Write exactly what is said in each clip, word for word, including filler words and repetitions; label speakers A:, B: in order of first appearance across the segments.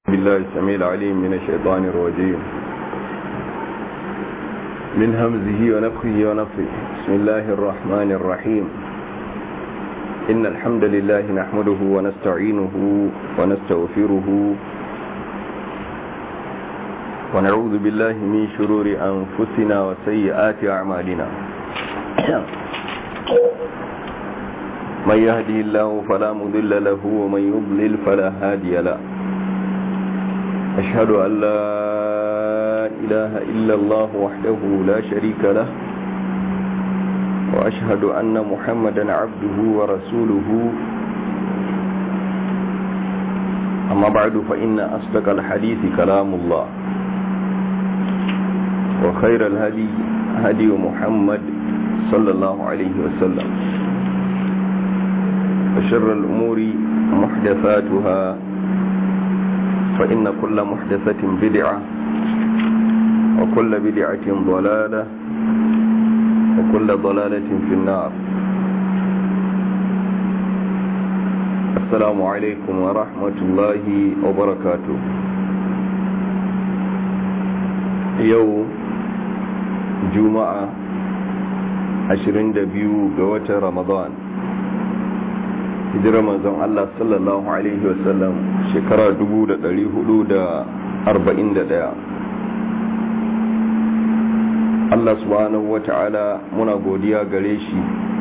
A: بالله السميع العليم من الشيطان الرجيم من همزه ونفخه ونفخه بسم الله الرحمن الرحيم إن الحمد لله نحمده ونستعينه ونستغفره ونعوذ بالله من شرور أنفسنا وسيئات أعمالنا من يهدي الله فلا مضل له ومن يضلل فلا هادي له أشهد أن لا إله إلا الله وحده لا شريك له وأشهد أن محمدا عبده ورسوله أما بعد فإن أصدق الحديث كلام الله وخير الهدي هدي محمد صلى الله عليه وسلم وشر الأمور محدثاتها فإن كل محدثة بدعة وكل بدعة ضلالة وكل ضلالة في النار. السلام عليكم ورحمة الله وبركاته. يوم جمعة عشرين دبيو قوة رمضان hijirar manzon Allah sallallahu alaihi wasallam shekara dubu da dari hudu da arba'in da daya. Allah subhanahu wata'ala muna godiya gare shi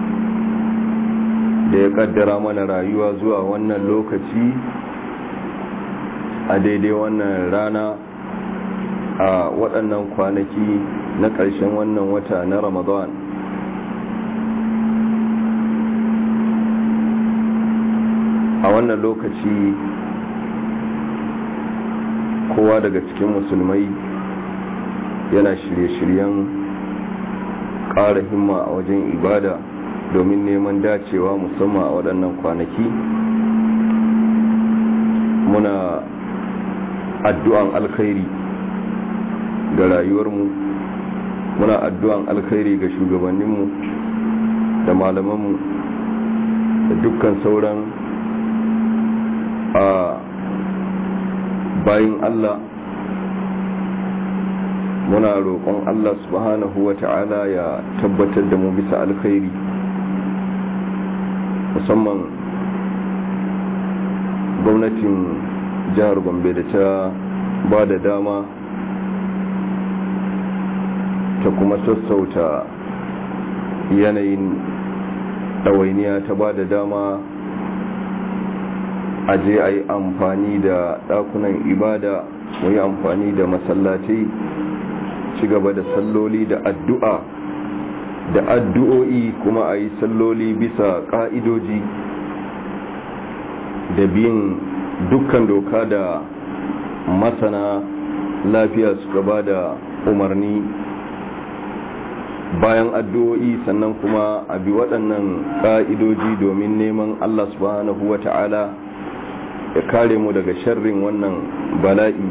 A: da ya kaddara mana rayuwa zuwa wannan lokaci a daidai wannan rana a waɗannan kwanaki na ƙarshen wannan wata na Ramadan. A wannan lokaci kowa daga cikin musulmai yana shirye-shiryen ƙara himma a wajen ibada domin neman dacewa musamman a waɗannan kwanaki. Muna addu'an alkhairi ga rayuwarmu, muna addu'an alkhairi ga shugabanninmu da malamanmu da dukkan sauran a bayin Allah. Muna roƙon Allah subhanahu wa ta'ala ya tabbatar da mu bisa alkhairi, musamman gwamnatin jihar Gombe da ta ba da dama ta kuma sassauta yanayin ɗawainiya, ta ba da dama a je a yi amfani da ɗakunan ibada, mu yi amfani da masallatai, ci gaba da salloli da addu'a da addu'o'i, kuma a yi salloli bisa ƙa'idoji da bin dukkan doka da masana lafiya suka ba da umarni. Bayan addu'o'i sannan kuma a bi waɗannan ƙa'idoji domin neman Allah subhanahu wa ta'ala ya kare mu daga sharrin wannan bala'i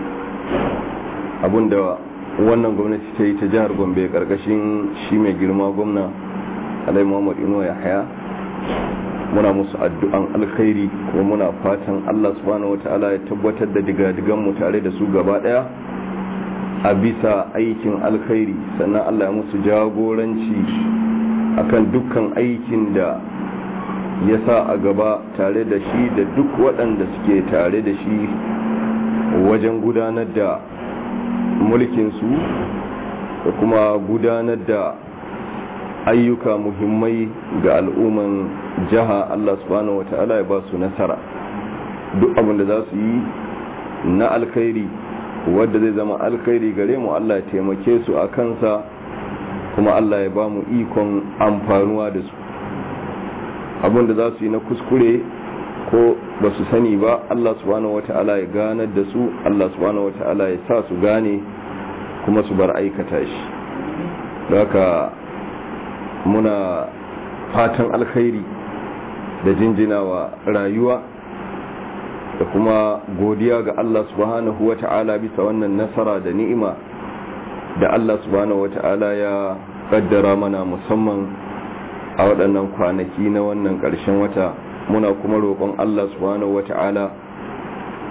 A: abinda wannan gwamnati ta yi ta jihar Gombe karkashin shi mai girma gwamna Alhaji Muhammad Inuwa Yahaya. Muna musu addu'an alkhairi kuma muna fatan Allah subhanahu wataala ya tabbatar da digadigan mu tare da su gaba daya a bisa aikin alkhairi, sannan Allah ya musu jagoranci akan dukkan aikin da ya sa a gaba tare da shi da duk waɗanda suke tare da shi wajen gudanar da mulkinsu da kuma gudanar da ayyuka muhimmai ga al'umman jiha. Allah subhanahu wata'ala ya ba su nasara duk abin da za su yi na alkhairi wadda zai zama alkhairi gare mu, Allah ya taimake su a kansa, kuma Allah ya ba mu ikon amfanuwa da su. abin da za su yi na kuskure ko ba su sani ba, Allah subhanahu wata'ala ya ganar da su, Allah subhanahu wata'ala ya sa su gane kuma su bar aikata shi. Da haka muna fatan alkhairi da jinjinawa rayuwa da kuma godiya ga Allah subhanahu wata'ala bisa wannan nasara da ni'ima da Allah subhanahu wata'ala ya kaddara mana musamman a waɗannan kwanaki na wannan ƙarshen wata. Muna kuma roƙon Allah subhanahu wata'ala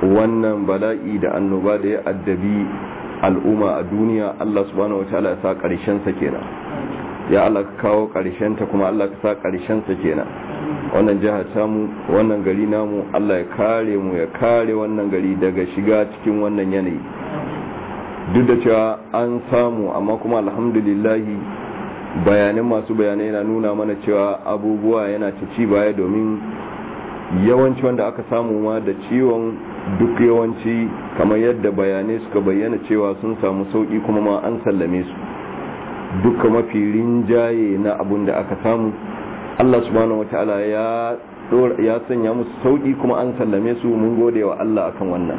A: wannan bala'i da annoba da ya addabi al'umma a duniya, Allah subhanahu wataala ya sa ƙarshen sa kenan. Ya Allah ka kawo ƙarshen ta kuma Allah ka sa ƙarshen sa kenan. Wannan jiha tamu, wannan gari namu, Allah ya kare mu ya kare wannan gari daga shiga cikin wannan yanayi. Duk da cewa an samu, amma kuma alhamdulillahi bayanan masu bayanai na nuna mana cewa abubuwa yana ta ci baya, domin yawanci wanda aka samu ma da ciwon duk yawanci kamar yadda bayanai suka bayyana cewa sun samu sauki kuma ma an sallame su. Duka mafi rinjaye na abun da aka samu Allah subhanahu wataala ya ya sanya musu sauki kuma an sallame su. Mun gode wa Allah akan wannan.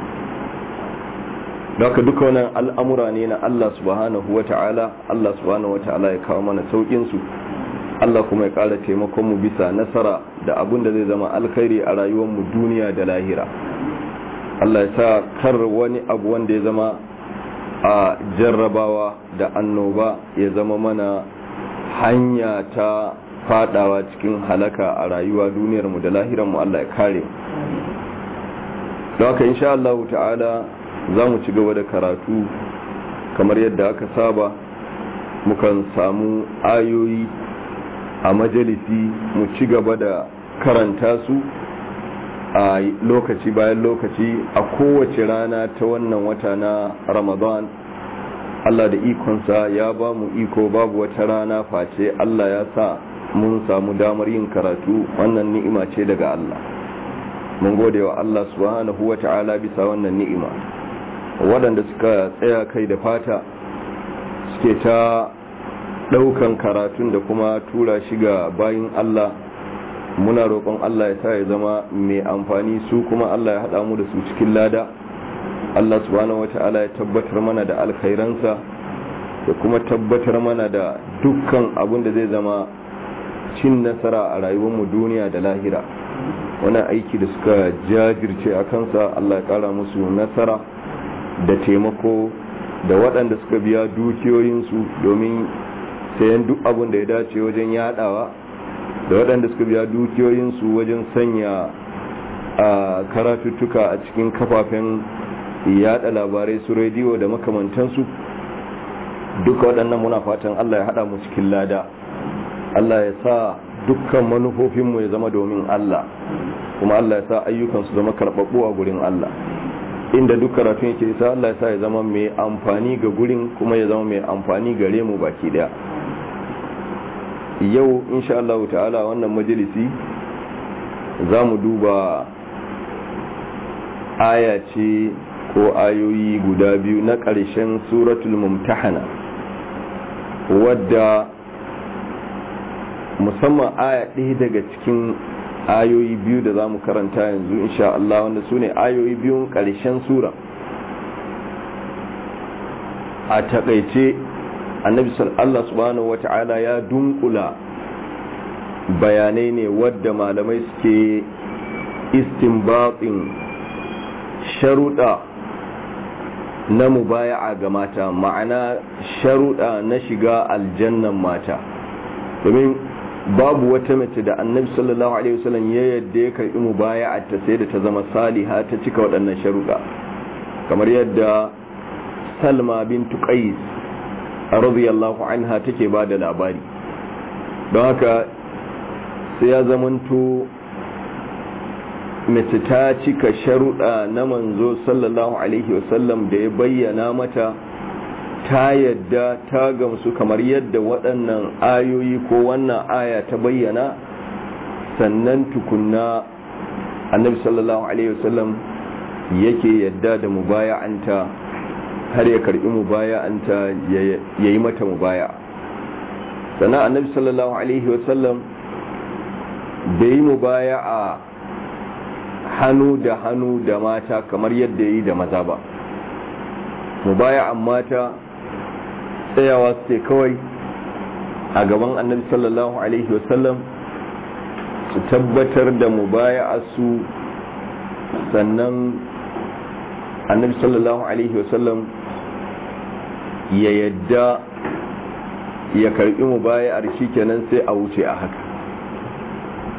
A: Daga duka wannan al'amura ne na Allah subhanahu wataala. Allah subhanahu wataala ya kawo mana saukin su. Allah kuma ya ƙara taimakon mu bisa nasara da abun da zai zama alkhairi a rayuwar mu duniya da lahira. Allah ya sa kar wani abu wanda ya zama a jarrabawa da annoba ya zama mana hanya ta fadawa cikin halaka a rayuwa duniyar mu da lahirar mu. Allah ya kare mu. Don haka insha Allah ta'ala za mu ci gaba da karatu kamar yadda aka saba. Mukan samu ayoyi a majalisi mu ci gaba da karanta su a lokaci bayan lokaci a kowace rana ta wannan wata na Ramadan. Allah da ikonsa ya ba mu iko, babu wata rana face Allah ya sa mun samu damar yin karatu. Wannan ni'ima ce daga Allah. Mun gode wa Allah subhanahu wa ta'ala bisa wannan ni'ima. Waɗanda suka tsaya kai da fata suke ta ɗaukan karatun da kuma tura shi ga bayin Allah, muna roƙon Allah ya sa ya zama mai amfani, su kuma Allah ya haɗa mu da su cikin lada. Allah subhanahu wata'ala ya tabbatar mana da alkhairansa da kuma tabbatar mana da dukkan abin da zai zama cin nasara a rayuwarmu duniya da lahira. Wani aiki da suka jajirce a kansa, Allah ya ƙara musu nasara da taimako, da waɗanda suka biya dukiyoyinsu domin sayan duk abin da ya dace wajen yadawa, da waɗanda suka biya dukiyoyinsu wajen sanya a karatuttuka a cikin kafafen yada labarai su rediyo da makamantansu. Duka waɗannan muna fatan Allah ya haɗa mu cikin lada. Allah ya sa dukkan manufofinmu ya zama domin Allah, kuma Allah ya sa ayyukansu zama karɓaɓɓu a gurin Allah. Inda duk karatun yake isa, Allah ya sa ya zama mai amfani ga gurin, kuma ya zama mai amfani gare mu baki daya. Yau insha Allah ta'ala wannan majalisi za mu duba aya ce ko ayoyi guda biyu na ƙarshen suratul mumtahana, wadda musamman aya ɗaya daga cikin ayoyi biyu da za mu karanta yanzu insha Allah, wanda su ne ayoyi biyun ƙarshen sura. A taƙaice annabi Allah subhanahu wata'ala ya dunkula bayanai ne wadda malamai suke istinbatin sharuɗa na mubaya'a ga mata, ma'ana sharuɗa na shiga aljannan mata. Domin babu wata mace da annabi sallallahu alaihi wasallam ya yadda ya karɓi mubaya'a ta sai da ta zama saliha, ta cika waɗannan sharuɗa, kamar yadda Salma bintu Qais radiyallahu anha take ba da labari. Don haka sai ya zamanto mace ta cika sharuɗa na manzo sallallahu alaihi wasallam da ya bayyana mata, ta yadda ta gamsu kamar yadda waɗannan ayoyi ko wannan aya ta bayyana, sannan tukunna annabi sallallahu alaihi wasallam yake yadda da mubaya'anta, har ya karbi mubaya'anta ya yi mata mubaya. Sannan annabi sallallahu alaihi wasallam bai yi mubaya'a hannu da hannu da mata kamar yadda ya yi da maza ba. Mubaya'an mata tsayawa su kawai a gaban annabi sallallahu alaihi wasallam su tabbatar da mubaya'a su, sannan annabi sallallahu alaihi wasallam ya yadda ya karbi mubaya'ar, shi kenan sai a wuce a haka.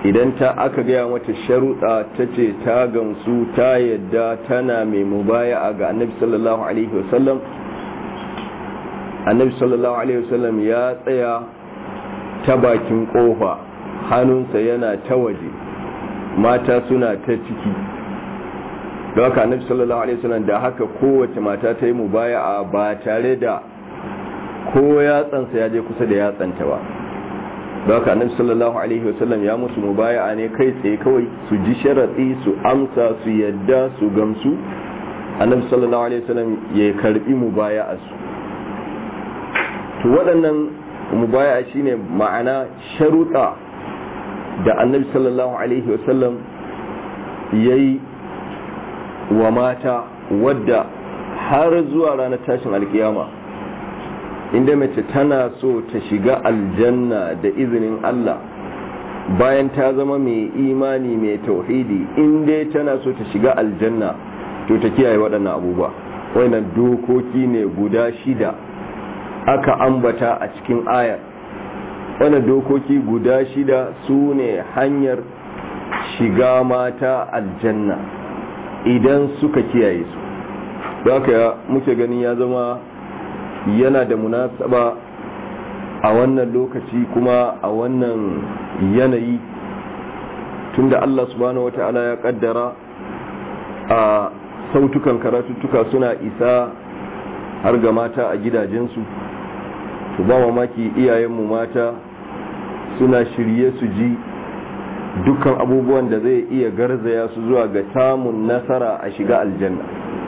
A: idan ta aka gaya mata sharuɗa ta ce ta gamsu ta yadda tana mai mubaya'a ga annabi sallallahu alaihi wasallam, annabi sallallahu alaihi wasallam ya tsaya ta bakin kofa, hannunsa yana ta waje, mata suna ta ciki. da haka annabi sallallahu alaihi wasallam da haka kowace mata ta yi mubaya'a ba tare da ko yatsansa ya je kusa da yatsanta ba. da haka annabi sallallahu alaihi wasallam ya musu mubaya'a ne kai tsaye, kawai su ji sharadi, su amsa, su yadda, su gamsu, annabi sallallahu alaihi wasallam ya karbi mubaya'a su. to waɗannan mubaya'a shine ma'ana sharuɗa da annabi sallallahu alaihi wasallam yayi wa mata, wadda har zuwa ranar tashin alkiyama inda mace tana so ta shiga aljanna da izinin Allah bayan ta zama mai imani mai tauhidi, inda tana so ta shiga aljanna to ta kiyaye waɗannan abubuwa. wannan dokoki ne guda shida aka ambata a cikin ayar. wannan dokoki guda shida su ne hanyar shiga mata aljanna idan suka kiyaye su. da haka muke ganin ya zama yana da munasaba a wannan lokaci kuma a wannan yanayi, tunda Allah subhanahu wata'ala ya kaddara a sautukan karatuttuka suna isa har ga mata a gidajensu. to ba mamaki iyayenmu mata suna shirye su ji dukkan abubuwan da zai iya garzaya su zuwa ga samun nasara a shiga aljanna.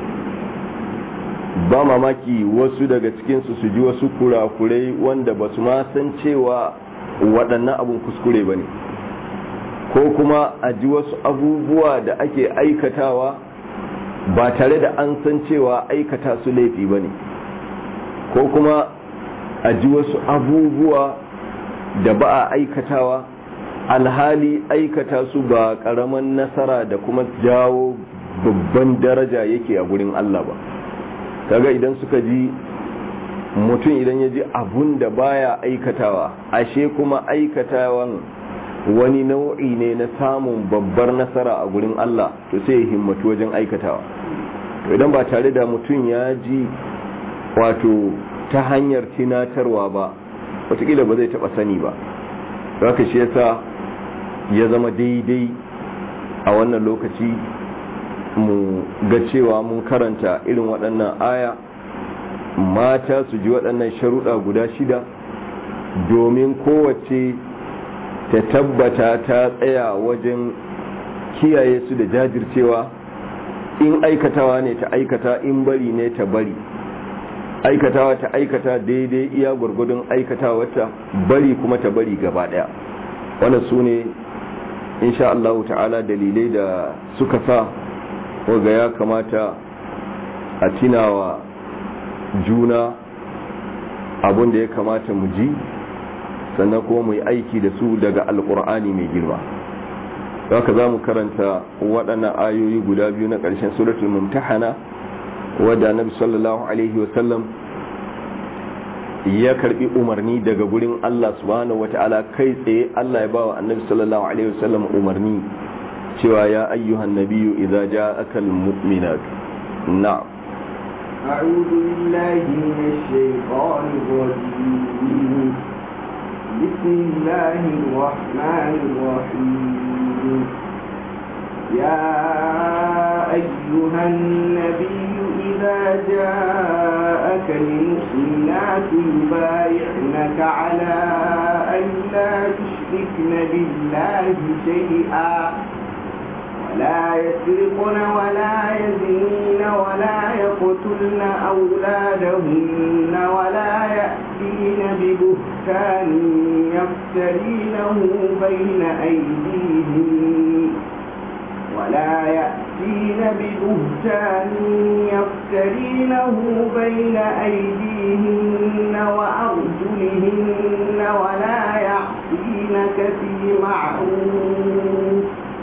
A: ba mamaki wasu daga cikinsu su ji wasu kurakurai wanda ba su ma san cewa waɗannan abun kuskure ba ne, ko kuma a ji wasu abubuwa da ake aikatawa ba tare da an san cewa aikata su laifi ba ne, ko kuma a ji wasu abubuwa da ba a aikatawa alhali aikata su ba ƙaramin nasara da kuma jawo babban daraja yake a gurin Allah ba. kaga idan suka ji mutum idan ya ji abun da baya aikatawa, ashe kuma aikatawan wani nau'i ne na samun babbar nasara a gurin Allah, to sai ya himmatu wajen aikatawa. to idan ba tare da mutum ya ji wato ta hanyar tunatarwa ba, wataƙila ba zai taɓa sani ba. haka shi yasa ya zama daidai a wannan lokaci mu ga cewa mun karanta irin waɗannan aya, mata su ji waɗannan sharuɗa guda shida domin kowace ta tabbata ta tsaya wajen kiyaye su da jajircewa. in aikatawa ne ta aikata, in bari ne ta bari. aikatawa ta aikata daidai iya gwargwadon aikatawarta, bari kuma ta bari gaba ɗaya. wannan su ne insha Allah ta'ala dalilai da suka sa waga ya kamata a tunawa juna abin da ya kamata mu ji, sannan kuma mu yi aiki da su daga alkur'ani mai girma. haka za mu karanta waɗannan ayoyi guda biyu na ƙarshen suratul mumtahana, wadda nabi sallallahu alaihi wasallam ya karbi umarni daga gurin Allah subhanahu wata'ala kai tsaye. Allah ya bawa annabi sallallahu alaihi wasallam umarni cewa ya ayyuhan nabiyyu idza ja'aka almu'minat. na'am
B: a'udhu billahi minash shaitanir rajim. bismillahir rahmanir rahim. ya ayyuhan nabiyyu idza ja'aka المؤمنات يبايعنك على أن لا يشركن بالله شيئا ولا يسرقن ولا يزنين ولا يقتلن أولادهن ولا يأتين ببهتان يفترينه بين أيديهن ولا يأتين ببهتان يفترينه بين أيديهن وأرجلهن ولا يعصينك في معروف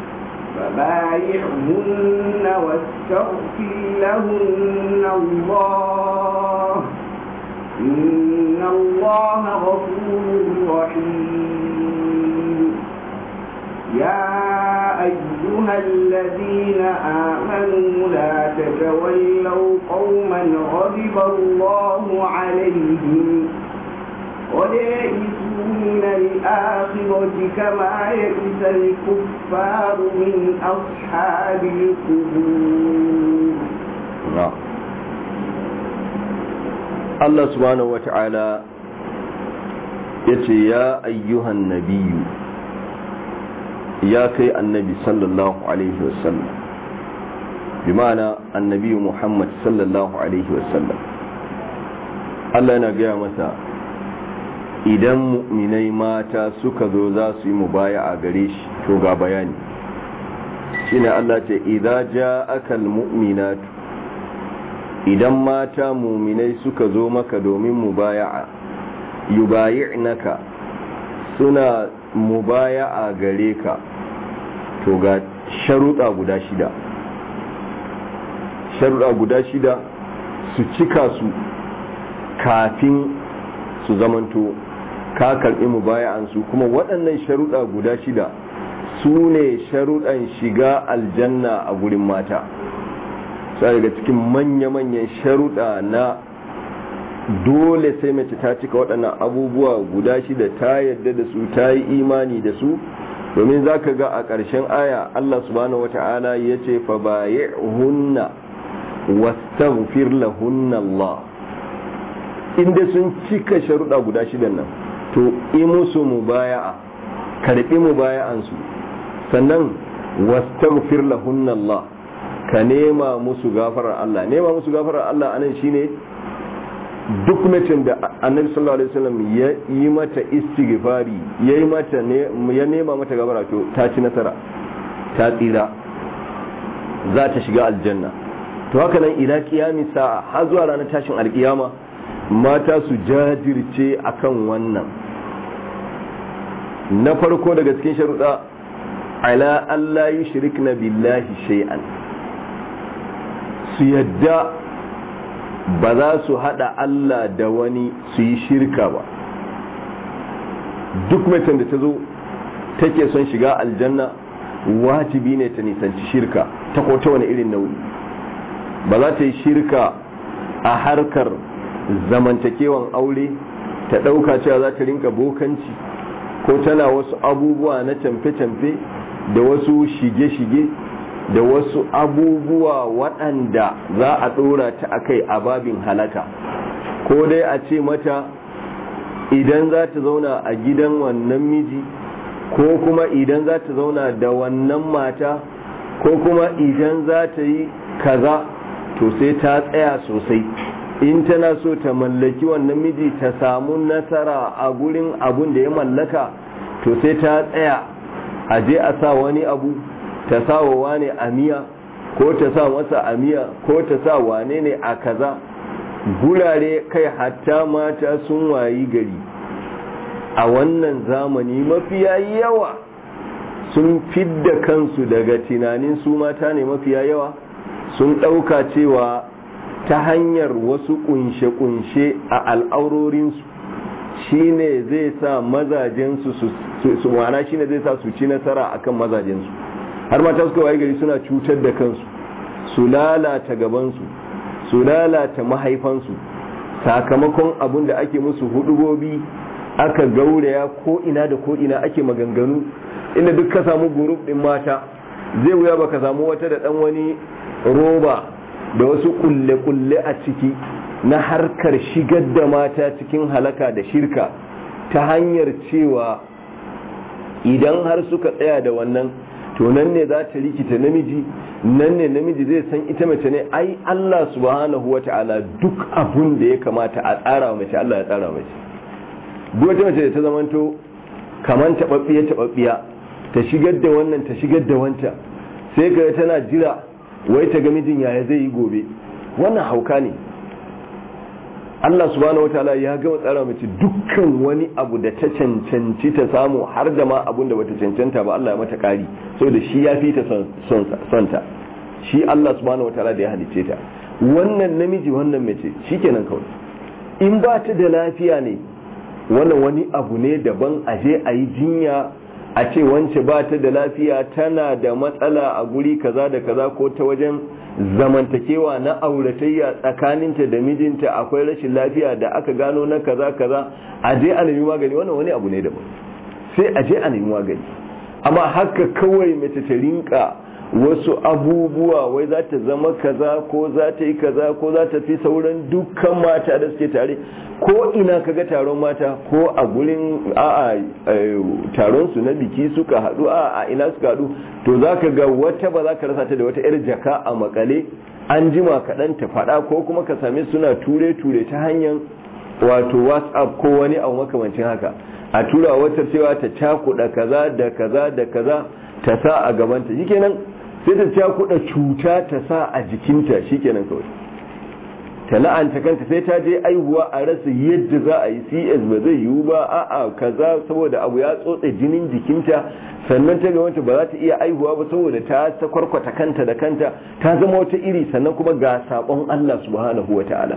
B: فبايعهن واستغفر لهن الله إن الله غفور رحيم. يا أيها الذين آمنوا لا تتولوا قوما غضب الله عليهم قد يئسوا من الآخرة كما يئس الكفار من أصحاب القبور.
A: نعم. الله سبحانه وتعالى يتي يا أيها النبي يا كي النبي صلى الله عليه وسلم بمعنى النبي محمد صلى الله عليه وسلم Allah na gaya masa idan mu'minai mata suka zo za su yi mubaya a gare shi to ga bayani shine Allah ce idza ja'aka almu'minatu idan mata mu'minai suka zo maka domin mubaya'a yubayi'naka suna mubaya'a gare ka to ga sharuɗa guda shida sharuɗa guda shida su cika su kafin su zamanto ka karɓi mubaya'ansu kuma waɗannan sharuɗa guda shida su ne sharuɗan shiga aljanna a gurin mata sai daga cikin manya-manyan sharuɗa na dole sai mace ta cika waɗannan abubuwa guda shida ta yadda da su ta yi imani da su domin za ka ga a ƙarshen aya Allah subhanahu wata'ala ya ce fa bayi'hunna wastaghfir lahunna Allah inda sun cika sharuɗa guda shidan nan to yi musu mubaya'a karɓi mubaya'ansu sannan wastaghfir lahunna Allah ka nema musu gafarar Allah nema musu gafarar Allah anan shine duk mutum da annabi sallallahu alaihi wasallam ya yi mata istighfari ya yi mata ne ya nema mata gafara to ta ci nasara ta tsira za ta shiga aljanna to haka nan ila qiyami sa'a har zuwa ranar tashin alkiyama mata su jajirce akan wannan na farko daga cikin sharuɗa ala Allah yushrikna billahi shay'an su yadda ba za su hada Allah da wani su yi shirka ba duk mutum da ta zo take son shiga aljanna wajibi ne ta nisanci shirka ta kota wani irin nauyi ba za ta yi shirka a harkar zamantakewan aure ta ɗauka cewa za ta rinka bokanci ko tana wasu abubuwa na camfe-camfe da wasu shige-shige da wasu abubuwa waɗanda za a ɗora ta akai a babin halaka ko dai a ce mata idan za ta zauna a gidan wannan miji ko kuma idan za ta zauna da wannan mata ko kuma idan za ta yi kaza to sai ta tsaya sosai in tana so ta mallaki wannan miji ta samu nasara a gurin abun da ya mallaka to sai ta tsaya a je a sa wani abu ta sa wa wane amiya ko ta sa masa amiya ko ta sa wane ne a kaza gurare kai hatta mata sun wayi gari a wannan zamani mafiya yawa sun fidda kansu daga tunanin su mata ne mafiya yawa sun ɗauka cewa ta hanyar wasu kunshe-kunshe a al'aurorinsu shine zai sa mazajensu su wana shine zai sa su ci nasara akan mazajensu har mata suka waye gari suna cutar da kansu su lalata gabansu su lalata mahaifansu sakamakon abin da ake musu hudubobi aka gauraya ko ina da ko ina ake maganganu inda duk ka samu group din mata zai wuya baka samu wata da dan wani roba da wasu kulle-kulle a ciki na harkar shigar da mata cikin halaka da shirka ta hanyar cewa idan har suka tsaya da wannan to nan ne za ta rikita namiji nan ne namiji zai san ita mace ne ai Allah subhanahu wata'ala duk abun da ya kamata a tsara wa mace Allah ya tsara wa mace duk wata mace da ta zamanto kaman tababbiya tababbiya ta shigar da wannan ta shigar da wancan sai ga tana jira wai ta ga mijin yaya zai yi gobe wannan hauka ne Allah subhanahu wataala ya gama tsara mace dukkan wani abu da ta cancanci ta samu har da ma abun da bata cancanta ba Allah ya mata kari saboda shi ya fi ta son ta shi Allah subhanahu wataala da ya halice ta wannan namiji wannan mace shikenan kawai in ba ta da lafiya ne wannan wani abu ne daban aje a yi jinya a ce wance ba ta da lafiya, tana da matsala a guri kaza da kaza, ko ta wajen zamantakewa na auratayya tsakaninta da mijinta akwai rashin lafiya da aka gano na kaza kaza, a je a nemi magani, wannan wani abu ne daban, sai a je a nemi magani. Amma haka kawai mace ta rinka wasu abubuwa wai za ta zama kaza ko za ta yi kaza ko za ta fi sauran dukkan mata da suke tare, ko ina kaga taron mata ko a gurin a'a taron su na biki suka haɗu a ina suka haɗu, to za ka ga wata ba za ka rasa ta da wata 'yar jaka a makale, an jima kaɗan ta faɗa, ko kuma ka same suna ture-ture ta hanyar wato whatsapp ko wani abu makamancin haka, a tura wata cewa ta cakuɗa kaza da kaza da kaza ta sa a gabanta, shikenan sai ta cakuɗa cuta ta sa a jikinta, shikenan kawai ta la'anta kanta, sai ta je aihuwa a rasa yadda za a yi, C S ba zai yiwu ba, a'a kaza, saboda abu ya tsotse jinin jikinta, sannan ta ga wanta ba za ta iya aihuwa ba saboda ta sakwarkwata kanta da kanta, ta zama wata iri, sannan kuma ga sabon Allah subhanahu wata'ala,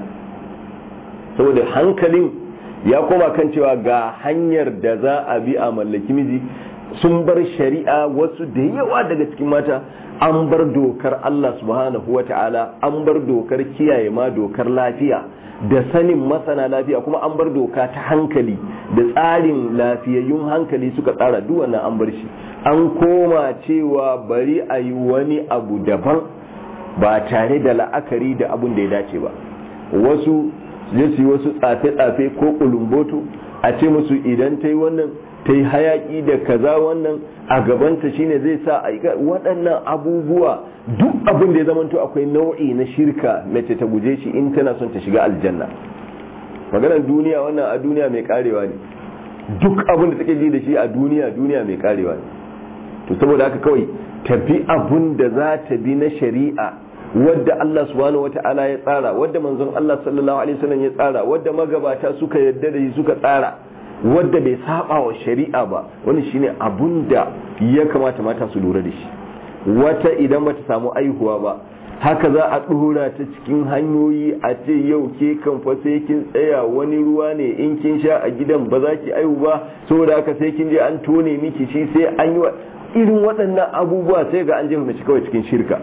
A: saboda hankalin ya koma kan cewa ga hanyar da za a bi a mallaki miji, sun bar shari'a. Wasu da yawa daga cikin mata an bar dokar Allah subhanahu wa ta'ala, an bar dokar kiyaye ma dokar lafiya da sanin masana lafiya, kuma an bar doka ta hankali da tsarin lafiyayyun hankali suka tsara, duk wannan an bar shi, an koma cewa bari a yi wani abu daban ba tare da la'akari da abun da ya dace ba. Wasu zai su yi wasu tsafe-tsafe ko kulumboto, a ce musu idan ta yi wannan ta yi hayaki da kaza wannan a gabanta shine zai sa a waɗannan abubuwa, duk abin da ya zamanto akwai nau'i na shirka mace ta guje shi in tana son ta shiga aljanna. Maganar duniya wannan a duniya mai karewa ne, duk abin da take ji da shi a duniya duniya mai karewa ne. To saboda haka kawai tafi abin da za ta bi na shari'a wadda Allah subhanahu wata'ala ya tsara, wadda manzon Allah sallallahu alaihi wasallam ya tsara, wadda magabata suka yarda da shi suka tsara, wadda bai saba wa shari'a ba, wani shine abun da ya kamata mata su lura da shi. Wata idan bata samu aihuwa ba, haka za a dora ta cikin hanyoyi a ce yau ke kan fa sai kin tsaya wani ruwa ne in kin sha a gidan ba za ki aihu ba, saboda haka sai kin je an tone miki shi, sai an yi irin waɗannan abubuwa, sai ga an jefa mace kawai cikin shirka,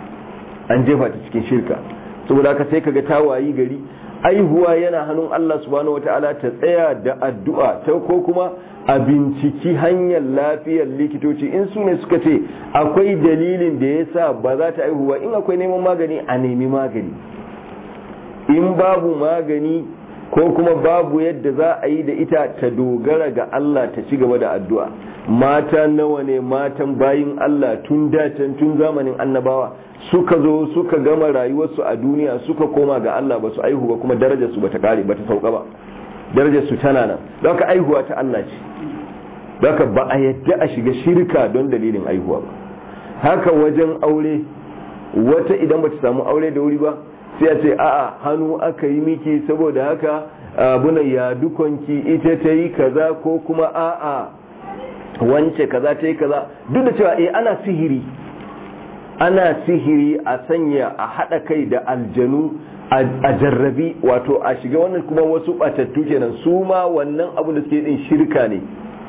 A: an jefa ta cikin shirka. Saboda haka sai kaga ta wayi gari aihuwa yana hannun Allah subhanahu wataala, ta tsaya da addu'a ta, ko kuma a binciki hanyar lafiyar likitoci in su ne suka ce akwai dalilin da ya sa ba za ta aihuwa, in akwai neman magani a nemi magani, in babu magani ko kuma babu yadda za a yi da ita, ta dogara ga Allah, ta ci gaba da addu'a. Mata nawa ne matan bayin Allah tun dacen tun zamanin annabawa suka zo suka gama rayuwarsu a duniya suka koma ga Allah, ba su aihu ba, kuma darajarsu ba ta kare ba ta sauka ba, darajarsu tana nan. Don ka aihuwa ta Allah ce, don ka ba a yadda a shiga shirka don dalilin aihuwa ba. Haka wajen aure, wata idan ba ta samu aure da wuri ba sai a ce a'a hannu aka yi miki, saboda haka abunan ya dukonki ita ta yi kaza, ko kuma a'a wance kaza ta yi kaza, duk da cewa eh ana sihiri, ana sihiri a sanya a haɗa kai da aljanu a jarrabi, wato a shiga wannan, kuma wasu ɓatattu kenan su ma wannan abu da suke din shirka ne.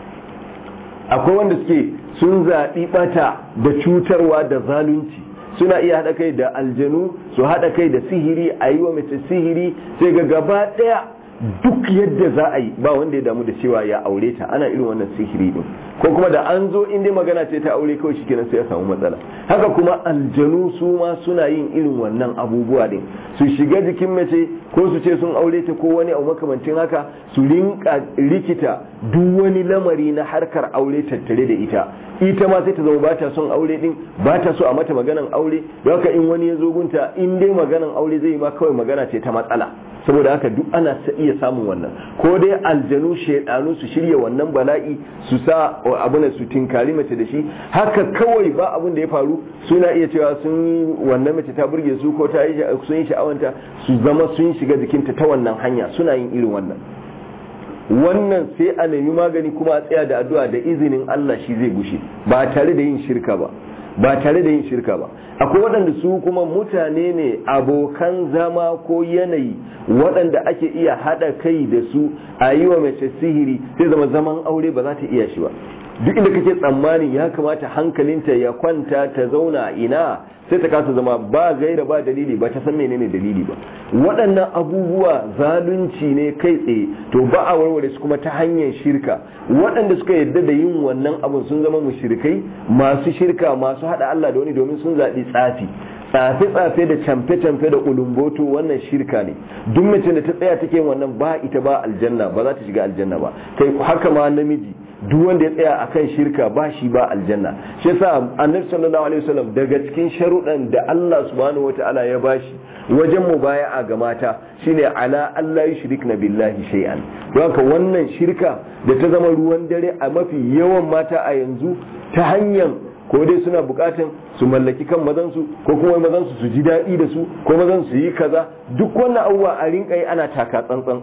A: Akwai wanda suke sun zaɓi ɓata da cutarwa da zalunci, suna iya haɗa kai da aljanu su haɗa kai da sihiri, a yi wa mace sihiri, sai ga gaba ɗaya duk yadda za a yi ba wanda ya damu da cewa ya aure ta, ana irin wannan sihiri din. Ko kuma da an zo inda magana ce ta aure kawai shikenan sai ya samu matsala. Haka kuma aljanu su ma suna yin irin wannan abubuwa din, su shiga jikin mace ko su ce sun aure ta ko wani abu makamancin haka, su rinka rikita duk wani lamari na harkar aure tattare da ita. Ita ma sai ta zama ba ta son aure din, ba ta so a mata maganan aure, don haka in wani ya zo gunta in dai maganan aure zai yi ma kawai magana ce ta matsala. Saboda haka duk ana iya samun wannan, ko dai aljanu shaidanu su shirya wannan bala'i su sa abin su tinkari mace da shi, haka kawai ba abin da ya faru suna iya cewa sun yi wannan mace ta burge su ko ta yi sun yi sha'awanta, su zama sun shiga jikinta ta wannan hanya, suna yin irin wannan. Wannan sai a nemi magani kuma a tsaya da addu'a da izinin Allah shi zai gushe, ba tare da yin shirka ba ba tare da yin shirka ba. Akwai waɗanda su kuma mutane ne abokan zama ko yanayi waɗanda ake iya haɗa kai da su a yi wa mace sihiri, sai zama zaman aure ba za ta iya shi ba. duk inda kake tsammanin ya kamata hankalinta ya kwanta ta zauna ina sai ta kasa zama, ba gaira ba dalili, ba ta san menene dalili ba. waɗannan abubuwa zalunci ne kai tsaye, to ba a warware su kuma ta hanyar shirka. waɗanda suka yarda da yin wannan abun sun zama mushrikai, masu shirka, masu haɗa Allah da wani, domin sun zaɓi tsafi tsafe-tsafe da camfe-camfe da ulumboto. wannan shirka ne. duk mace da ta tsaya take wannan ba ita ba aljanna, ba za ta shiga aljanna ba. kai haka ma namiji duk wanda ya tsaya akan shirka ba shi ba aljanna. shi yasa annabi sallallahu alaihi wasallam daga cikin sharuɗan da Allah subhanahu wataala ya bashi wajen mubaya'a ga mata shine ala Allah yushrikna billahi shay'an. don haka wannan shirka da ta zama ruwan dare a mafi yawan mata a yanzu, ta hanyar ko dai suna bukatan su mallaki kan mazansu, ko kuma mazansu su ji daɗi da su, ko mazan su yi kaza, duk wannan abubuwa a rinka yi ana taka tsantsan.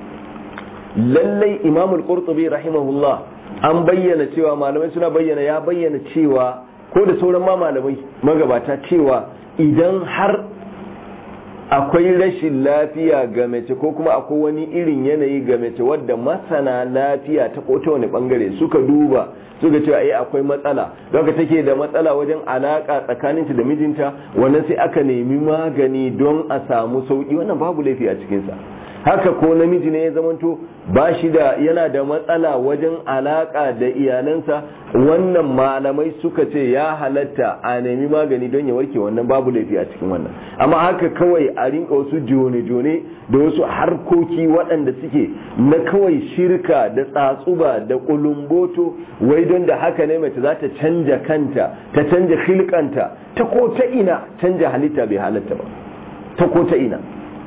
A: lallai imamul qurtubi rahimahullah an bayyana cewa, malamai suna bayyana, ya bayyana cewa, ko da sauran ma malamai magabata, cewa idan har akwai rashin lafiya ga mace, ko kuma akwai wani irin yanayi ga mace wadda masana lafiya ta kota wani bangare suka duba suka cewa ai akwai matsala, don ka take da matsala wajen alaka tsakaninta da mijinta, wannan sai aka nemi magani don a samu sauki, wannan babu laifi a cikinsa. haka ko namiji ne ya zamanto ba shi da, yana da matsala wajen alaka da iyalansa, wannan malamai suka ce ya halatta a nemi magani don ya warke, wannan babu laifi a cikin wannan. amma haka kawai a rinka wasu jone-jone da wasu harkoki waɗanda suke na kawai shirka da tsatsuba da kulumboto, wai don da haka ne mace za ta canja kanta, ta canja hilkanta, ta ko ta ina canja halitta bai halatta ba, ta ko ta ina.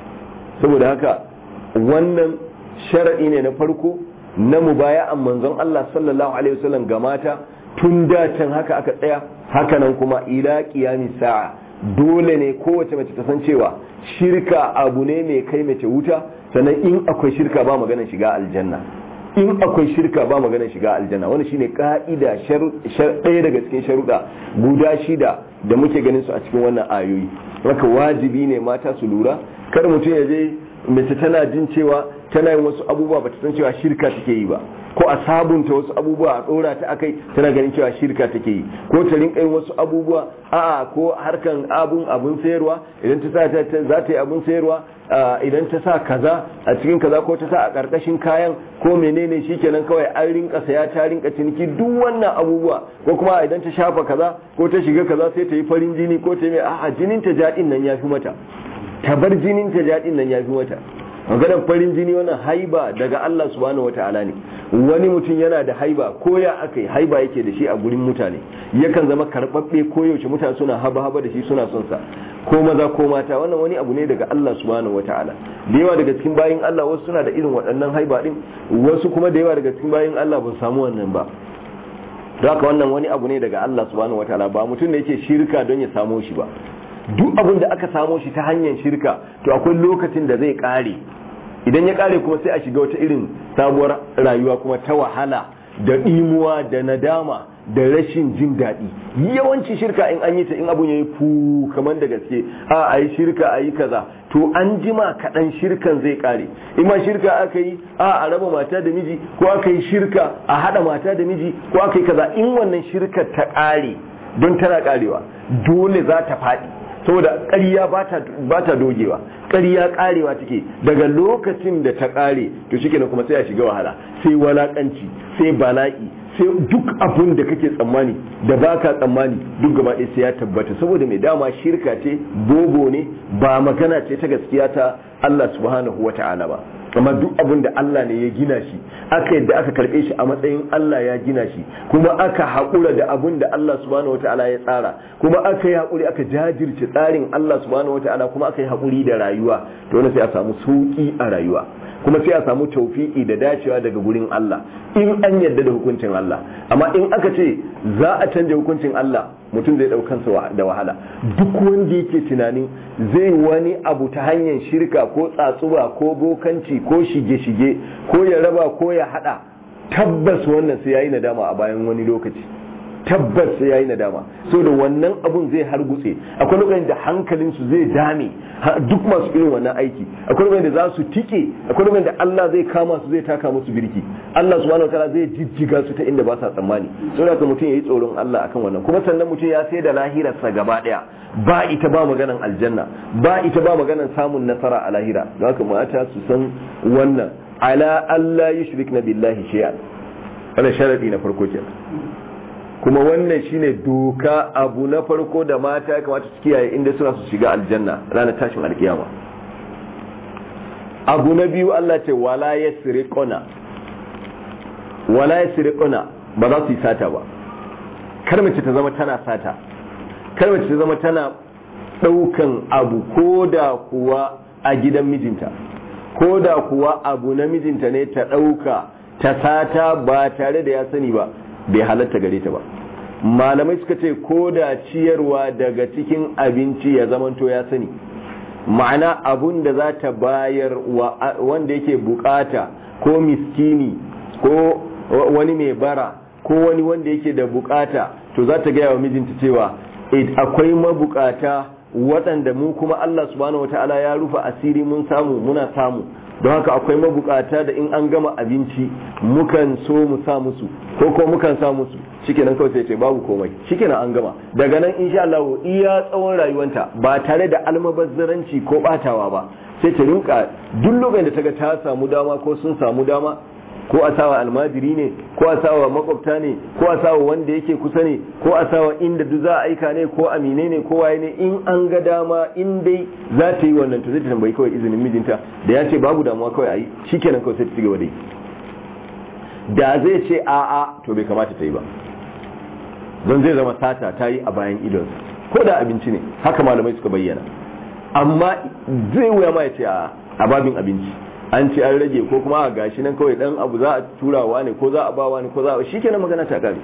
A: saboda haka wannan shar'i ne na farko na mubaya'an manzon Allah sallallahu alaihi wasallam ga mata, tun da can haka aka tsaya, haka nan kuma ila qiyami sa'a. dole ne kowace mace ta san cewa shirka abu ne mai kai mace wuta, sannan in akwai shirka ba maganar shiga aljanna. in akwai shirka ba maganar shiga aljanna. wannan shine ka'ida, ɗaya daga cikin sharuɗa guda shida da muke ganin su a cikin wannan ayoyi. haka wajibi ne mata su lura, kar mutum ya je mace tana jin cewa tana yin wasu abubuwa bata san cewa shirka take yi ba, ko a sabunta wasu abubuwa a ɗora ta akai tana ganin cewa shirka take yi, ko ta rinka yin wasu abubuwa a'a ko harkan abun abun sayarwa, idan ta sa ta za ta yi abun sayarwa, idan ta sa kaza a cikin kaza, ko ta sa a ƙarƙashin kayan ko menene, shikenan kawai an rinka saya ta rinka ciniki, duk wannan abubuwa. ko kuma idan ta shafa kaza ko ta shiga kaza sai ta yi farin jini, ko ta yi a'a jinin ta jaɗin nan ya fi mata, ta bar jinin ta jaɗin nan ya fi mata. maganar farin jini wannan haiba daga Allah subhanahu wata'ala ne. wani mutum yana da haiba, ko ya akai haiba yake da shi a gurin mutane, yakan zama karɓaɓɓe ko yaushe mutane suna haba haba da shi, suna son sa, ko maza ko mata. wannan wani abu ne daga Allah subhanahu wata'ala. da yawa daga cikin bayin Allah wasu suna da irin waɗannan haiba din, wasu kuma da yawa daga cikin bayin Allah ba su samu wannan ba. don haka wannan wani abu ne daga Allah subhanahu wata'ala, ba mutum da yake shirka don ya samo shi ba. duk abin da aka samo shi ta hanyar shirka, to akwai lokacin da zai kare. idan ya kare kuma sai a shiga wata irin sabuwar rayuwa kuma ta wahala da imuwa da nadama da rashin jin daɗi. yawanci shirka in an yi ta, in abun yayi fu kamar da gaske, a ayi shirka ayi kaza, to an jima kaɗan shirkan zai kare. in ma shirka aka yi a a raba mata da miji, ko aka yi shirka a haɗa mata da miji, ko aka yi kaza, in wannan shirka ta kare, don tana karewa dole za ta faɗi, saboda ƙarya ba ta dogewa, ƙarya ƙarewa take. daga lokacin da ta ƙare to shi kenan kuma sai a shiga wahala, sai walaƙanci, sai bala'i, sai duk abin da kake tsammani da baka tsammani duk gaba ɗaya sai ya tabbata. saboda mai dama shirka ce, bobo ne, ba magana ce ta gaskiya ta Allah subhanahu wa ta'ala ba. amma duk abin da Allah ne ya gina shi, aka yadda aka karɓe shi a matsayin Allah ya gina shi, kuma aka haƙura da abin da Allah subhanahu wata'ala ya tsara, kuma aka yi haƙuri aka jajirce tsarin Allah subhanahu wata'ala, kuma aka yi haƙuri da rayuwa, to wannan sai a samu sauƙi a rayuwa, kuma sai a samu tawfiki da dacewa daga gurin Allah in an yadda da hukuncin Allah. amma in aka ce za a canja hukuncin Allah, mutum zai ɗau kansa da wahala. duk wanda yake tunanin zai wani abu ta hanyar shirka ko tsatsuba ko bokanci ko shige-shige ko ya raba ko ya hada, tabbas wannan sai yayi nadama a bayan wani lokaci. tabbas sai yayi nadama saboda wannan abun zai hargutse. Akwai lokacin da hankalin su zai dame duk masu irin wannan aiki, akwai lokacin da za su tike, akwai lokacin da Allah zai kama su zai taka musu birki, Allah subhanahu wataala zai jijjiga su ta inda ba sa tsammani. Saboda haka mutum yayi tsoron Allah akan wannan, kuma sannan mutum ya sai da lahirarsa gaba daya, ba ita ba maganan aljanna, ba ita ba maganan samun nasara a lahira. Don haka mata su san wannan, ala Allah yushrikna billahi shay'an, wannan sharadi na farko kenan. Kuma wannan shine doka abu na farko da mata ya kamata su kiyaye inda suna su shiga aljanna ranar tashin alkiyama. Abu na biyu Allah ce wala yasriquna, wala yasriquna, ba za su yi sata ba. Kar mace ta zama tana sata, kar mace ta zama tana daukan abu ko da kuwa a gidan mijinta, ko da kuwa abu na mijinta ne ta dauka ta sata ba tare da ya sani ba, bai halatta gare ta ba. Malamai suka ce ko da ciyarwa daga cikin abinci ya zamanto ya sani, ma'ana abun da za ta bayar wa wanda yake bukata, ko miskini ko wani mai bara ko wani wanda yake da bukata, to za ta gaya wa mijinta cewa akwai mabukata waɗanda mu kuma Allah subhanahu wataala ya rufa asiri mun samu muna samu, don haka akwai mabukata da in an gama abinci mukan so mu sa musu ko ko mukan sa musu, shikenan kawai sai ce babu komai, shikenan an gama. Daga nan insha Allah iya tsawon rayuwanta ba tare da almabazzaranci ko batawa ba, sai ta rinka duk lokacin da ta ga ta samu dama ko sun samu dama, ko a sawa almajiri ne, ko a sawa makwabta ne, ko a sawa wanda yake kusa ne, ko a sawa inda duk za a aika ne, ko amine ne, ko waye ne, in an ga dama in dai za ta yi wannan to zai ta tambayi kawai izinin mijinta, da ya ce babu damuwa kawai a yi, shikenan kawai sai ta cigaba da yi. Da zai ce a'a to bai kamata ta yi ba, don zai zama sata ta yi a bayan idonsa, ko da abinci ne, haka malamai suka bayyana. Amma zai wuya ma ya ce a babin abinci an ce an rage, ko kuma a gashi nan kawai dan abu za a turawa ne, ko za a bawa ne, ko za a shikenan magana ta kare.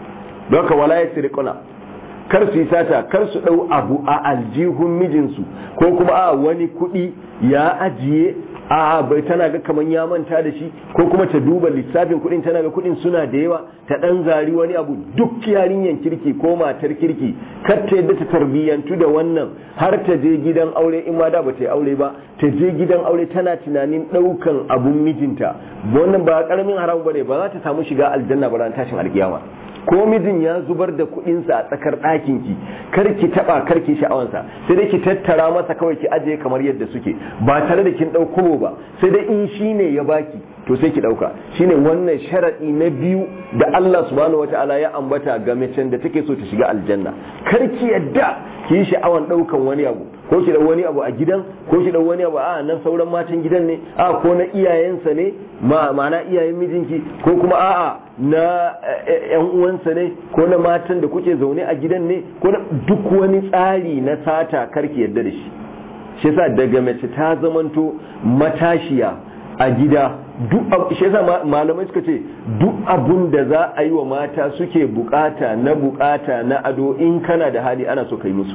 A: Don ka wala yasriquna, kar su yi sata, kar su dau abu a aljihun mijinsu, ko kuma a wani kuɗi ya ajiye a bai tana ga kaman ya manta da shi, ko kuma ta duba lissafin kuɗin tana ga kuɗin suna da yawa, ta dan zari wani abu. Duk yarinyan kirki ko matar kirki kar ta yadda ta tarbiyyantu da wannan har ta je gidan aure, in ma da ba ta yi aure ba, ta je gidan aure tana tunanin ɗaukan abun mijinta. Wannan ba karamin haramu bane, ba za ta samu shiga aljanna ba ran tashin alkiyama. Ko mijin ya zubar da kuɗinsa a tsakar ɗakin ki, kar ki taɓa, kar ki sha'awansa, sai dai ki tattara masa kawai ki ajiye kamar yadda suke, ba tare da kin ɗauko ba, sai dai in shi ne ya baki to sai ki ɗauka. Shine wannan sharaɗi na biyu da Allah subhanahu wataala ya ambata ga macen da take so ta shiga aljanna. Kar ki yadda ki yi sha'awan ɗaukan wani abu, ko ki da wani abu a gidan, ko ki da wani abu a nan sauran matan gidan ne, a ko na iyayensa ne, ma'ana iyayen mijinki, ko kuma a'a na yan uwansa ne, ko na matan da kuke zaune a gidan ne, ko na duk wani tsari na sata karki yadda da shi. Shi yasa daga mace ta zamanto matashiya a gida, duk shi yasa malamai suka ce duk abun da za a yi wa mata suke bukata na bukata na ado, in kana da hali ana so kai musu.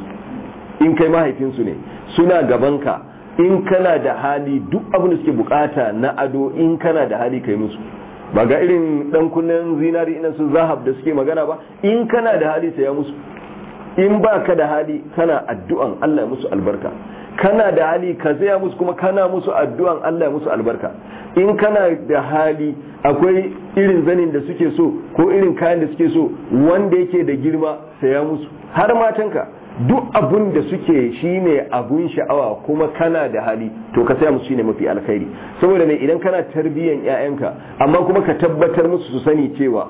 A: In kai mahaifinsu ne suna gabanka, in kana da hali duk abin da suke bukata na ado, in kana da hali kai musu. Ba ga irin dan kunnen zinari ina su zahab da suke magana ba, in kana da hali saya musu. In ba ka da hali kana addu'an Allah ya musu albarka, kana da hali ka saya musu kuma kana musu addu'an Allah ya musu albarka. In kana da hali akwai irin zanin da suke so ko irin kayan da suke so wanda yake da girma saya musu. Har matanka duk abun da suke shine abun sha'awa kuma kana da hali to ka saya musu shine mafi alkhairi. Saboda mai idan kana tarbiyyan ƴaƴanka amma kuma ka tabbatar musu su sani cewa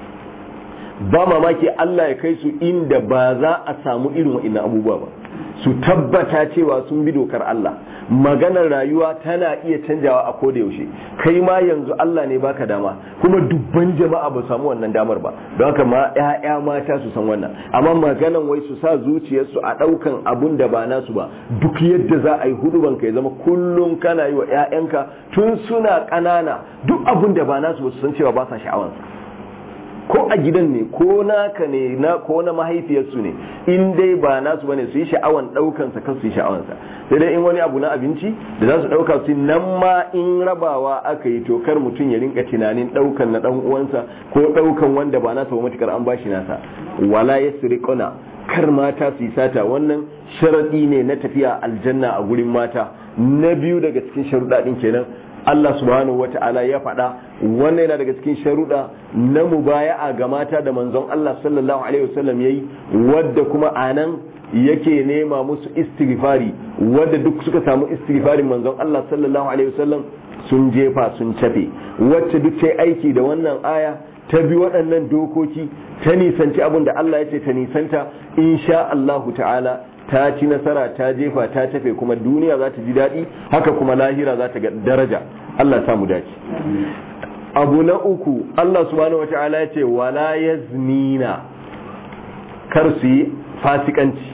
A: ba mamaki Allah ya kai su inda ba za a samu irin wa'annan abubuwa ba, su tabbata cewa sun bi dokar Allah. Maganar rayuwa tana iya canjawa a koda yaushe, kai ma yanzu Allah ne baka dama, kuma dubban jama'a ba samu wannan damar ba. Don haka ma ƴaƴa mata su san wannan, amma maganan wai su sa zuciyarsu a ɗaukan abun da ba nasu ba, duk yadda za a yi huduban ka ya zama kullum kana yi wa ƴaƴanka tun suna ƙanana duk abun da ba nasu ba, su san cewa ba sa sha'awansa. ko a gidan ne ko naka ne na ko na mahaifiyarsu ne in dai ba nasu bane su yi sha'awan daukan sa kan su yi sha'awan sa sai dai in wani abu na abinci da za su dauka su nan ma in rabawa aka yi to kar mutum ya rinka tunanin daukan na dan uwansa ko daukan wanda ba nasa ba matukar an bashi nasa wala yasriquna kar mata su yi sata wannan sharadi ne na tafiya aljanna a gurin mata na biyu daga cikin sharuɗa din kenan Allah subhanahu wata'ala ya faɗa wannan yana daga cikin sharuɗa na mubaya'a ga mata da manzon Allah sallallahu alaihi wasallam yayi wadda kuma anan yake nema musu istighfari wadda duk suka samu istighfarin manzon Allah sallallahu alaihi wasallam sun jefa sun cafe wacce duk ta aiki da wannan aya ta bi waɗannan dokoki ta nisanci abin da Allah ya ce ta nisanta insha Allahu ta'ala ta ci nasara ta jefa ta tafe kuma duniya za ta ji daɗi haka kuma lahira za ta ga daraja Allah samu dace abu na uku Allah subhanahu wata'ala ya ce wala yaznina kar su yi fasikanci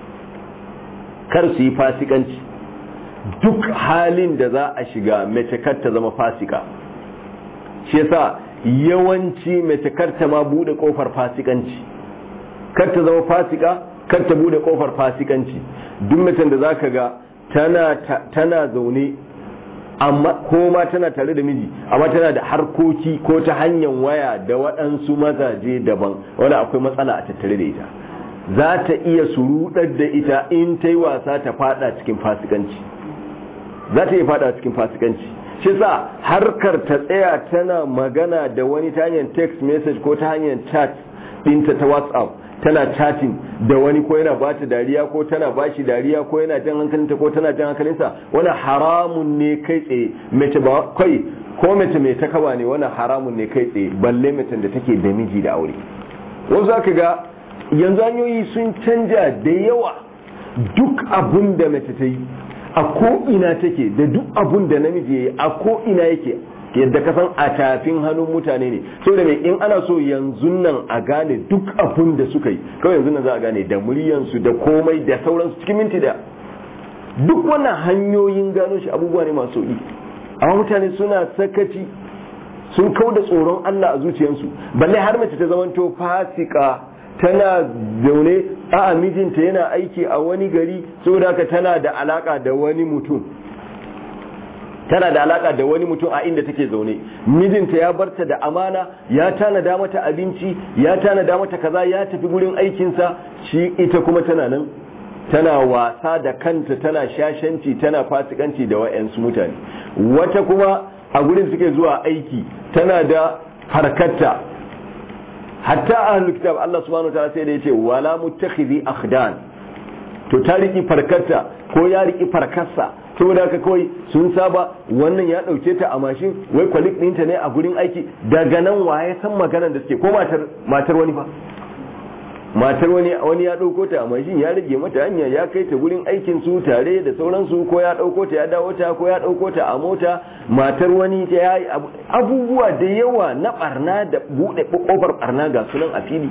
A: kar su yi fasikanci duk halin da za a shiga mace kar ta zama fasika shi yasa yawanci mace kar ta ma bude kofar fasikanci kar ta zama fasika kar ta bude kofar fasikanci duk mutum da zaka ga tana tana zaune amma ko ma tana tare da miji amma tana da harkoki ko ta hanyar waya da waɗansu mazaje daban wanda akwai matsala a tattare da ita za ta iya surudar da ita in ta yi wasa ta fada cikin fasikanci za ta iya fada cikin fasikanci shi sa harkar ta tsaya tana magana da wani ta hanyar text message ko ta hanyar chat ɗinta ta whatsapp tana chatting da wani ko yana ba ta dariya ko tana ba shi dariya ko yana jan hankalinta ko tana jan hankalinsa wani haramun ne kai tsaye mace ba kai ko mace mai takawa ne wani haramun ne kai tsaye balle mace da take da miji da aure wasu zaka ga yanzu hanyoyi sun canja da yawa duk abun da mace ta yi a ko ina take da duk abun da namiji ya yi a ko ina yake yadda ka san a tafin hannun mutane ne so da mai in ana so yanzu nan a gane duk abun da suka yi kawai yanzu nan za a gane da muryansu da komai da sauransu cikin minti da duk wannan hanyoyin gano shi abubuwa ne masu yi amma mutane suna sakaci sun kau da tsoron Allah a zuciyarsu balle har mace ta zamanto fasika tana zaune a mijinta yana aiki a wani gari saboda haka tana da alaka da wani mutum tana da alaka da wani mutum a inda take zaune mijinta ya barta da amana ya tanada mata abinci ya tanada mata kaza ya tafi gurin aikinsa shi ita kuma tana nan tana wasa da kanta tana shashanci tana fasikanci da wayansu mutane wata kuma a gurin suke zuwa aiki tana da harkarta hatta ahlul kitab Allah subhanahu wataala sai da yace wala muttakhidhi akhdan to ta riki farkarta ko ya riki farkarsa saboda haka kawai sun saba wannan ya dauke ta a mashin wai kwalik ɗinta ne a gurin aiki daga nan waye san maganar da suke ko matar matar wani fa matar wani wani ya dauko ta a mashin ya rage mata hanya ya kai ta gurin aikin su tare da sauransu ko ya dauko ta ya dawo ta ko ya dauko ta a mota matar wani ta yayi abubuwa da yawa na barna da bude kofar barna ga sunan a fili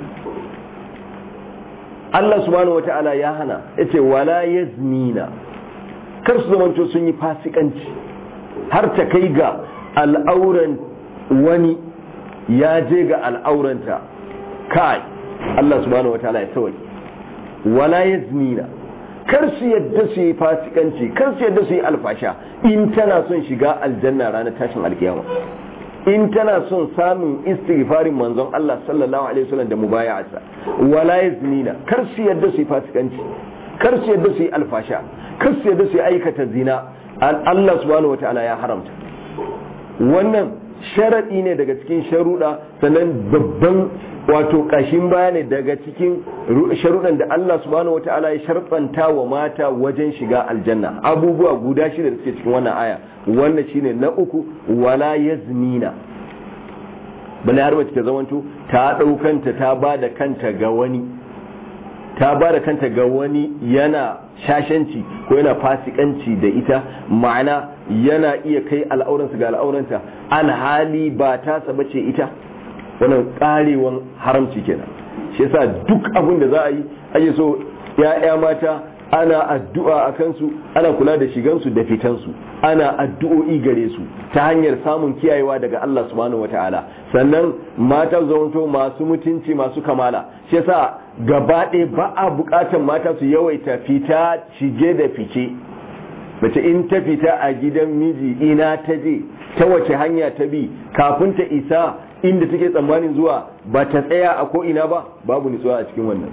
A: Allah subhanahu wataala ya hana yace wala yaznina kar su zamanto sun yi fasikanci har ta kai ga al'auran wani ya je ga al'auranta kai Allah subhanahu wataala ya tsawai wala yaznina kar su yadda su yi fasikanci kar su yadda su yi alfasha in tana son shiga aljanna ranar tashin alkiyama in tana son samun istighfarin manzon Allah sallallahu alaihi wasallam da mubaya'arsa wala yaznina kar su yadda su yi fasikanci kar su yadda su yi alfasha kar su yadda su yi aikata zina Allah subhanahu wataala ya haramta wannan sharadi ne daga cikin sharuɗa sannan babban wato kashin baya ne daga cikin sharuɗan da Allah subhanahu wataala ya sharfanta wa mata wajen shiga aljanna abubuwa guda shida da suke cikin wannan aya wannan shine na uku wala yaznina bala har mace ta zamanto ta daukanta ta bada kanta ga wani ta bada kanta ga wani yana shashanci ko yana fasikanci da ita ma'ana yana iya kai al'auransa ga al'auranta alhali ba ta bace ita wannan karewan haramci kenan shi yasa duk abin da za a yi ake so ya'ya mata ana addu'a a kansu, ana kula da shigansu da fitansu, ana addu'o'i gare su ta hanyar samun kiyayewa daga Allah subhanahu wata'ala. Sannan mata zamanto masu mutunci masu kamala, shi yasa gaba ɗaya ba a buƙatar mata su yawaita fita shige da fice. Mace in ta fita a gidan miji ina ta je, ta wace hanya ta bi kafin ta isa inda take tsammanin zuwa, ba ta tsaya a ko ina ba, babu nutsuwa a cikin wannan.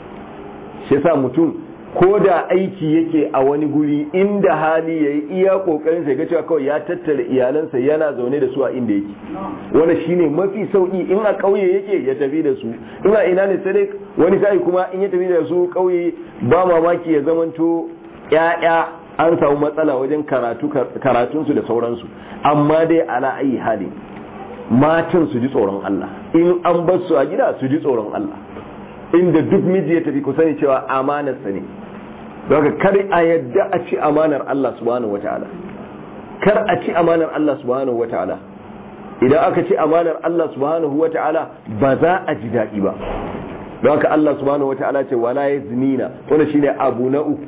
A: Shi yasa mutum ko da aiki yake a wani guri inda hali ya yi iya kokarin sai ga cewa kawai ya tattara iyalansa yana zaune da su a inda yake, wanda shine mafi sauki. In a ƙauye yake ya tafi da su, in a ina ne sai wani sai kuma in ya tafi da su ƙauye ba mamaki ya zamanto ƴaƴa an samu matsala wajen karatu karatunsu da sauransu. Amma dai ala ayi hali matan su ji tsoron Allah, in an bar su a gida su ji tsoron Allah. Inda duk miji ya tafi ku sani cewa amanarsa ne, daga kar a yadda a ci amanar Allah subhanahu wataala, kar a ci amanar Allah subhanahu wataala. Idan aka ci amanar Allah subhanahu wataala ba za a ji daɗi ba. Don haka Allah subhanahu wataala ce wala yaznina, wannan shine abu na uku.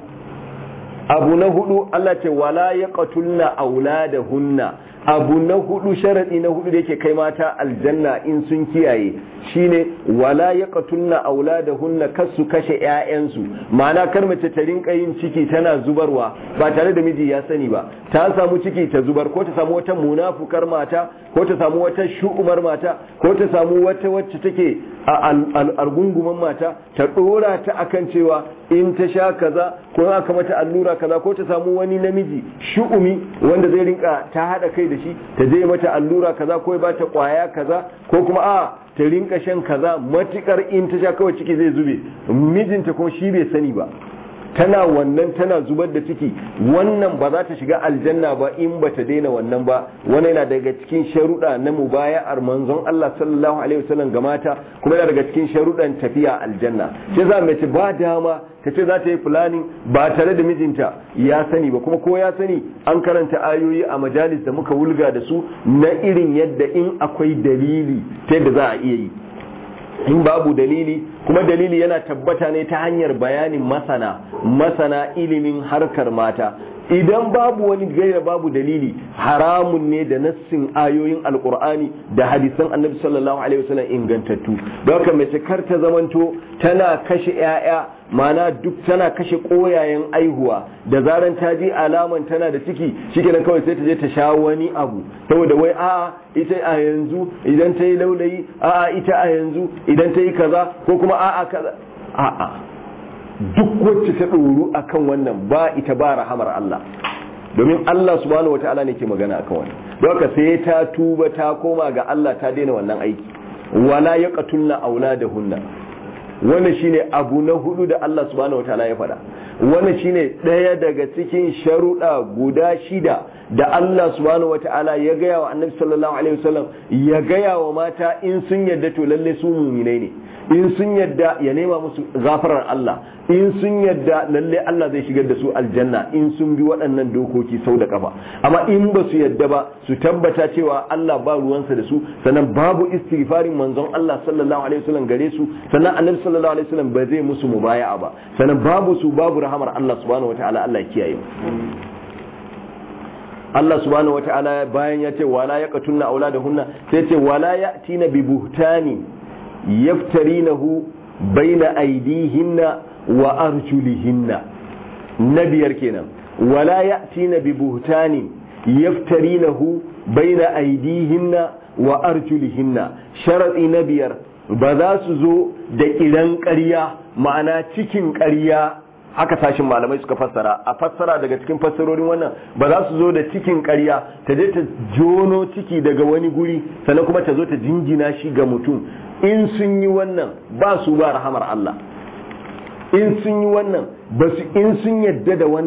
A: Abu na hudu Allah ce wala yaqtulna auladahunna. Abu na hudu, sharadi na hudu da yake kai mata aljanna in sun kiyaye shine wala yaqtulna auladahunna, kasu kashe ƴaƴansu. Ma'ana kar mace ta rinka yin ciki tana zubarwa ba tare da miji ya sani ba, ta samu ciki ta zubar, ko ta samu wata munafukar mata, ko ta samu wata shu'umar mata, ko ta samu wata wacce take algunguman mata, ta dora ta akan cewa in ta sha kaza ko aka mata allura kaza, ko ta samu wani namiji shu'umi wanda zai rinka ta hada kai da shi, ta je mata allura kaza ko ba ta kwaya kaza, ko kuma a ta rinka shan kaza, matukar in ta sha kawai ciki zai zube, mijinta kuma shi bai sani ba, tana wannan tana zubar da ciki. Wannan ba za ta shiga aljanna ba in ba ta daina wannan ba. Wannan yana daga cikin sharuɗa na mubaya'ar manzon Allah sallallahu alaihi wasallam ga mata, kuma yana daga cikin sharuɗan tafiya aljanna. Sai za mace ba dama ta ce za ta yi planning ba tare da mijinta ya sani ba, kuma ko ya sani an karanta ayoyi a majalis da muka wulga da su na irin yadda in akwai dalili ta yadda za a iya yi. In babu dalili, kuma dalili yana tabbata ne ta hanyar bayanin masana masana ilimin harkar mata. Idan babu wani gaira babu dalili, haramun ne da nassin ayoyin alkur'ani da hadisan annabi sallallahu alaihi wasallam ingantattu. Don haka mace kar ta zamanto tana kashe ƴaƴa, mana duk tana kashe koyayen aihuwa, da zaran ta ji alaman tana da ciki shikenan kawai sai ta je ta sha wani abu, saboda wai a'a ita a yanzu idan ta yi laulayi, a'a ita a yanzu idan ta yi kaza, ko kuma a'a kaza. A'a, duk wacce ta ɗoru akan wannan ba ita ba rahamar Allah, domin Allah subhanahu wata'ala ne ke magana akan wannan. Don haka sai ta tuba ta koma ga Allah ta daina wannan aiki. Wala yaqtulna auladahunna, wannan shine abu na hudu da Allah subhanahu wataala ya faɗa. Wannan shine ɗaya daga cikin sharuɗa guda shida da Allah subhanahu wataala ya gaya wa Annabi sallallahu alaihi wasallam, ya gaya wa mata in sun yadda to lalle su mu'minai ne, in sun yadda ya nema musu gafarar Allah, in sun yadda lalle Allah zai shigar da su aljanna in sun bi waɗannan dokoki sau da kafa. Amma in ba su yadda ba, su tabbata cewa Allah ba ruwansa da su, sannan babu istighfarin manzon Allah sallallahu alaihi wasallam gare su, sannan Annabi sallallahu alaihi wasallam ba zai musu mubaya'a ba, sannan babu su babu rahamar Allah subhanahu wataala. Allah ya kiyaye. Allah subhanahu wataala bayan ya ce wala yaqtulna auladahunna, sai ce wala ya'tina bi buhtani yaftarinahu baina aydihinna wa arjulihinna. Na biyar kenan, wala ya'tina bi buhtani yaftarinahu baina aydihinna wa arjulihinna. Sharadi na biyar, ba za su zo da kiran ƙarya, ma'ana cikin ƙarya. Haka sashin malamai suka fassara, a fassara daga cikin fassarorin wannan, ba za su zo da cikin ƙarya, ta je ta jono ciki daga wani guri sannan kuma ta zo ta jingina shi ga mutum. In sun yi wannan ba su ba rahamar Allah. In sun yi wannan ba su, in sun yadda da wannan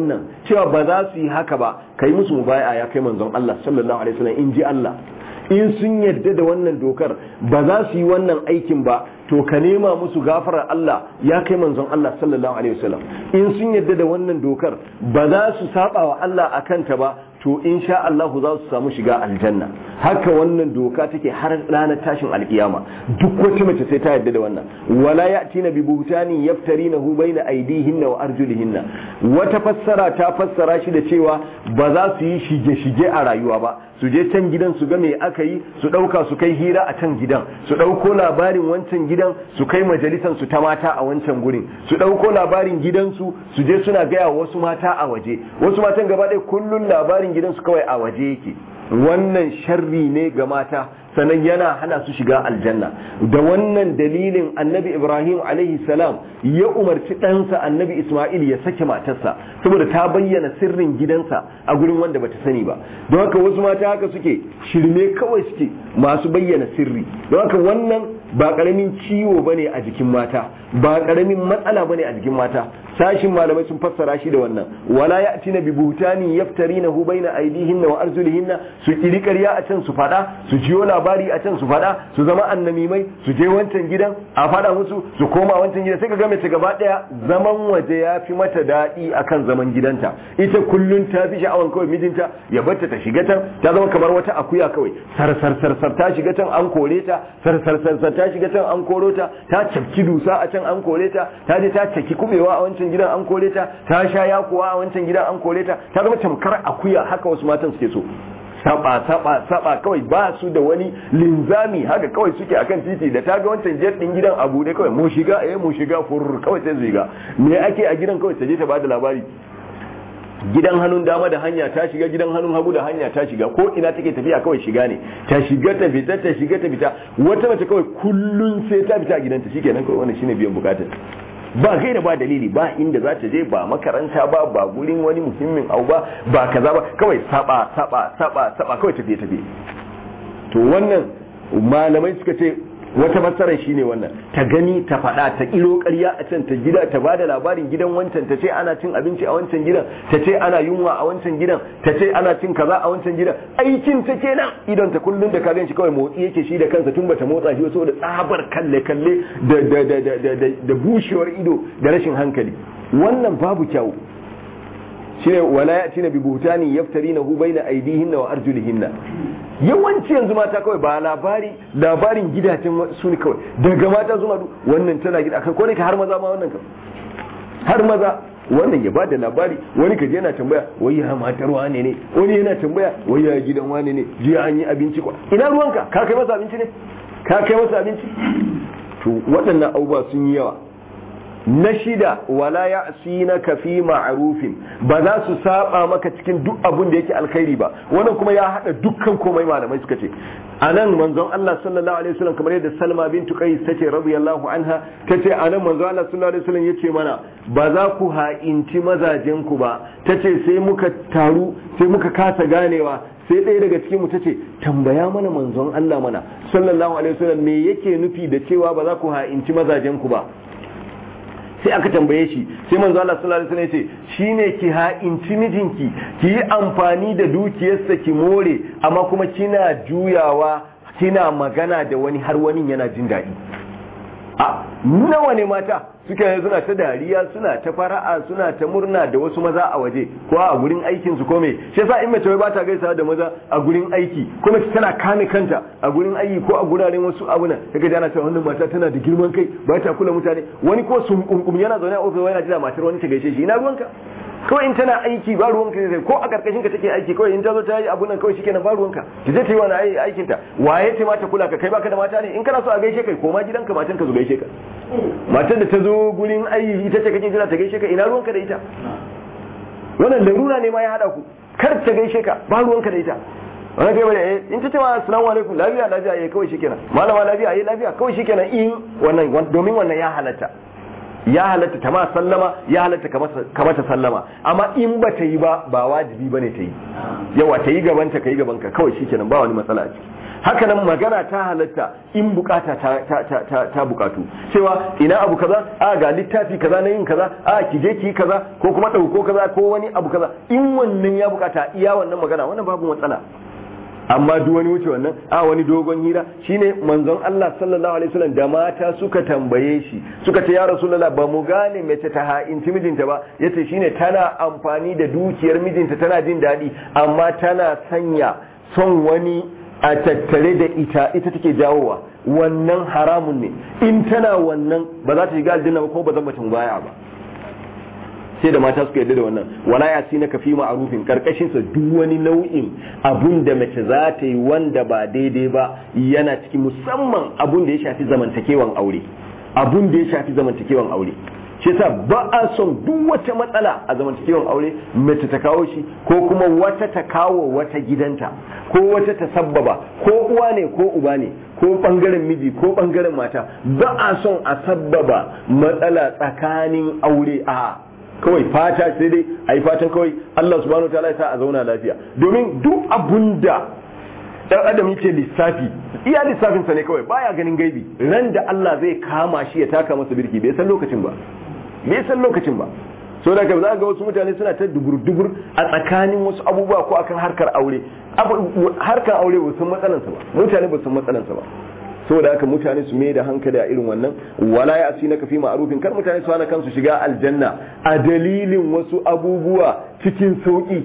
A: cewa ba za su yi haka ba kai musu mubai'a ya kai manzon Allah sallallahu alaihi wasallam in ji Allah in sun yadda da wannan dokar ba za su yi wannan aikin ba to ka nema musu gafarar Allah ya kai manzon Allah sallallahu alaihi wasallam in sun yadda da wannan dokar ba za su saba wa Allah akan ta ba to insha Allah za su samu shiga aljanna haka wannan doka take har ranar tashin alkiyama duk wata mace sai ta yadda da wannan wala ya'tina bi buhtani yaftarinahu baina aydihinna wa arjulihinna wata fassara ta fassara shi da cewa ba za su yi shige shige a rayuwa ba su je can gidan su ga me aka yi su dauka su kai hira a can gidan su dauko labarin wancan gidan su kai majalisan su ta mata a wancan gurin su dauko labarin gidansu su je suna gaya wasu mata a waje wasu matan gaba ɗaya kullun labarin gidansu kawai a waje yake wannan sharri ne ga mata sannan yana hana su shiga aljanna da wannan dalilin annabi ibrahim alaihi salam ya umarci ɗansa annabi isma'il ya sake matarsa saboda ta bayyana sirrin gidansa a gurin wanda bata sani ba don haka wasu mata haka suke shirme kawai suke masu bayyana sirri don haka wannan ba karamin ciwo bane a jikin mata ba karamin matsala bane a jikin mata sashin malamai sun fassara shi da wannan wala ya'tina bi buhtani yaftarinahu baina aydihinna wa arjulihinna su kiri ƙarya a can su fada su jiyo labari a can su fada su zama annamimai su je wancan gidan a fada musu su koma wancan gidan sai ka ga mace gaba daya zaman waje ya fi mata daɗi akan zaman gidanta ita kullun ta fi sha'awan kawai mijinta ya barta ta shiga can ta zama kamar wata akuya kawai sar sar sar sar ta shiga can an kore ta sar sar sar sar ta shiga can an koro ta ta cakki dusa a can an kore ta ta je ta cakki kubewa a wancan gidan an kore ta ta sha yakuwa a wancan gidan an kore ta ta zama tamkar akuya haka wasu matan suke so saba saba saba kawai ba su da wani linzami haka kawai suke akan titi da ta ga wancan jet din gidan abu ne kawai mu shiga eh mu shiga fur kawai sai ziga me ake a gidan kawai ta je ta bada labari gidan hannun dama da hanya ta shiga gidan hannun hagu da hanya ta shiga ko ina take tafiya kawai shiga ne ta shiga ta fita ta shiga ta fita wata mace kawai kullun sai ta fita a gidanta shikenan kawai wannan shine biyan bukatar ba kai da ba dalili ba inda za ta je ba makaranta ba ba gurin wani muhimmin abu ba ba kaza ba kawai saba saba saba saba kawai tafiye tafiye to wannan malamai suka ce wata fassarar shine wannan ta gani ta faɗa ta kiro ƙarya a can ta gida ta bada labarin gidan wancan ta ce ana cin abinci a wancan gidan ta ce ana yunwa a wancan gidan ta ce ana cin kaza a wancan gidan aikin ta kenan idan ta kullun da ka ganshi kawai motsi yake shi da kansa tun bata motsa shi saboda tsabar kalle kalle da da da da da da bushewar ido da rashin hankali wannan babu kyau shine wala yatina bi buhtani yaftarinahu baina aydihinna wa arjulihinna yawanci yanzu mata kawai ba labari labarin gidajen su ne kawai daga mata zuwa wannan tana gida kan kone ka har maza ma wannan har maza wannan ya bada labari wani kaje yana tambaya wai ya matar wane ne wani yana tambaya wai ya gidan wane ne jiya an yi abinci kwa ina ruwanka ka kai masa abinci ne ka kai masa abinci to waɗannan abubuwa sun yi yawa na shida wala ya'sinaka fi ma'rufin ba za su saba maka cikin duk abun da yake alkhairi ba wannan kuma ya hada dukkan komai malamai suka ce anan manzon Allah sallallahu alaihi wasallam kamar yadda Salma bintu Qais tace radiyallahu anha tace anan manzon Allah sallallahu alaihi wasallam yace mana ba za ku ha'inci mazajen ku ba tace sai muka taru sai muka kasa ganewa sai ɗaya daga cikin mu tace tambaya mana manzon Allah mana sallallahu alaihi wasallam me yake nufi da cewa ba za ku ha'inci mazajen ku ba sai aka tambaye shi sai manzo Allah sallallahu alaihi wasallam yace shine ki ha'inci mijinki ki yi amfani da dukiyarsa ki more amma kuma kina juyawa kina magana da wani har wani yana jin daɗi a nawa ne mata suke suna ta dariya suna ta fara'a suna ta murna da wasu maza a waje ko a gurin aikin su ko me shi yasa in mace ba ta gaisawa da maza a gurin aiki ko mace tana kame kanta a gurin aiki ko a guraren wasu abuna kaga jana cewa wannan mata tana da girman kai ba ta kula mutane wani ko sun kunkum yana zaune a ofis yana jira matar wani ta gaishe shi ina ruwanka kawai in tana aiki ba ruwanka sai ko a karkashin ka take aiki kawai in ta zo ta yi abun nan kawai shikenan ba ruwanka ki je ta yi wani aikin ta waye ce mata kula ka kai baka da mata ne in kana so a gaishe kai koma gidanka matan ka zo gaishe ka matar da ta zo gurin aiki ita ce kake jira ta gaishe ka ina ruwanka da ita wannan larura ne ma ya hada ku kar ta gaishe ka ba ruwanka da ita wani kai bane eh in ta ce ma assalamu alaikum lafiya lafiya eh kawai shikenan malama lafiya eh lafiya kawai shikenan in wannan domin wannan ya halatta ya halatta ta ma sallama, ya halatta ka mata sallama, amma in ba ta yi ba ba wajibi bane ta yi. Yawa ta yi gabanta ka yi gabanka kawai shikenan, ba wani matsala a ciki. Haka nan magana ta halatta in bukata ta, ta, ta, ta, ta bukatu, cewa ina abu kaza, a ga littafi kaza na yin kaza, a ki je ki kaza, ko kuma dauko kaza ko wani abu kaza, in wannan ya bukata iya wannan magana, wannan babu matsala. Amma duk wani wuce wannan, a wani dogon hira, shine manzon Allah sallallahu alaihi wasallam da mata suka tambaye shi, suka ce ya Rasulullah ba mu gane mace ta ha'inci mijinta ba, yace shine tana amfani da dukiyar mijinta tana jin daɗi, amma tana sanya son wani a tattare da ita ita take jawowa, wannan haramun ne. In tana wannan ba za ta shiga aljanna ba, ko ba zan mace baya ba. Sai da mata suka yarda da wannan, wala ya sina ka fi ma'rufin, karkashin sa duk wani nau'in abun da mace za ta yi wanda ba daidai ba yana ciki, musamman abun da ya shafi zamantakewan aure, abun da ya shafi zamantakewan aure. Shi yasa ba a son duk wata matsala a zamantakewan aure mace ta kawo shi, ko kuma wata ta kawo wata gidanta, ko wata ta sabbaba, ko uwa ne ko uba ne, ko bangaren miji ko bangaren mata, ba a son a sabbaba matsala tsakanin aure. A kawai fata sai dai a yi fatan kawai Allah subhanahu wataala ya sa a zauna lafiya, domin duk abunda dan adam yake lissafi iya lissafinsa ne kawai, baya ganin gaibi. Ran da Allah zai kama shi ya taka masa birki bai san lokacin ba, bai san lokacin ba. So da za ga wasu mutane suna ta dubur-dubur a tsakanin wasu abubuwa ko akan harkar aure, harkar aure ba san matsalansa ba, mutane ba san matsalansa ba. Saboda haka mutane su mai da hankali a irin wannan, wala ya asi na kafi ma'arufin, kar mutane su hana kansu shiga aljanna a dalilin wasu abubuwa cikin sauki.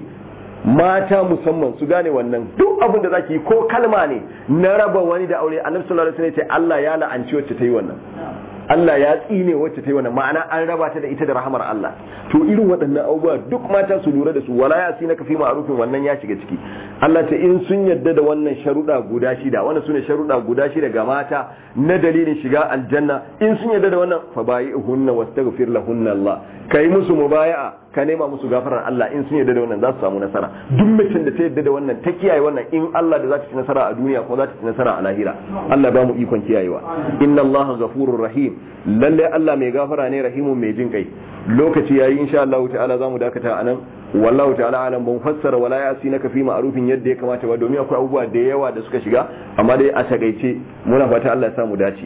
A: Mata musamman su gane wannan, duk abin da zaki yi ko kalma ne na raba wani da aure, annabi sallallahu alaihi wasallam ya ce Allah ya la'anci wacce ta yi wannan, Allah ya tsine wacce ta yi wannan, ma'ana an raba ta da ita da rahamar Allah. To irin waɗannan abubuwa duk mata su lura da su, wala ya asi na kafi ma'arufin, wannan ya shiga ciki. Allah ta in sun yadda da wannan sharuɗa guda shida, wannan sune sharuɗa guda shida ga mata na dalilin shiga aljanna, in sun yadda da wannan fa bai'uhunna wastaghfir lahunna Allah, kai musu mubaya'a, ka nema musu gafarar Allah. In sun yadda da wannan za su samu nasara. Duk mutum da ta yadda da wannan ta kiyaye wannan, in Allah da za ta ci nasara a duniya ko za ta ci nasara a lahira. Allah ba mu ikon kiyayewa. Inna Allah ghafurur rahim, lalle Allah mai gafara ne, rahimun mai jin kai. Lokaci yayi insha Allah ta'ala zamu dakata anan. Wallahu ta'ala alam, ban fassara wala yasinaka fi ma'rufin yadda ya kamata ba, domin akwai abubuwa da yawa da suka shiga, amma dai a takaice muna fata Allah ya samu dace.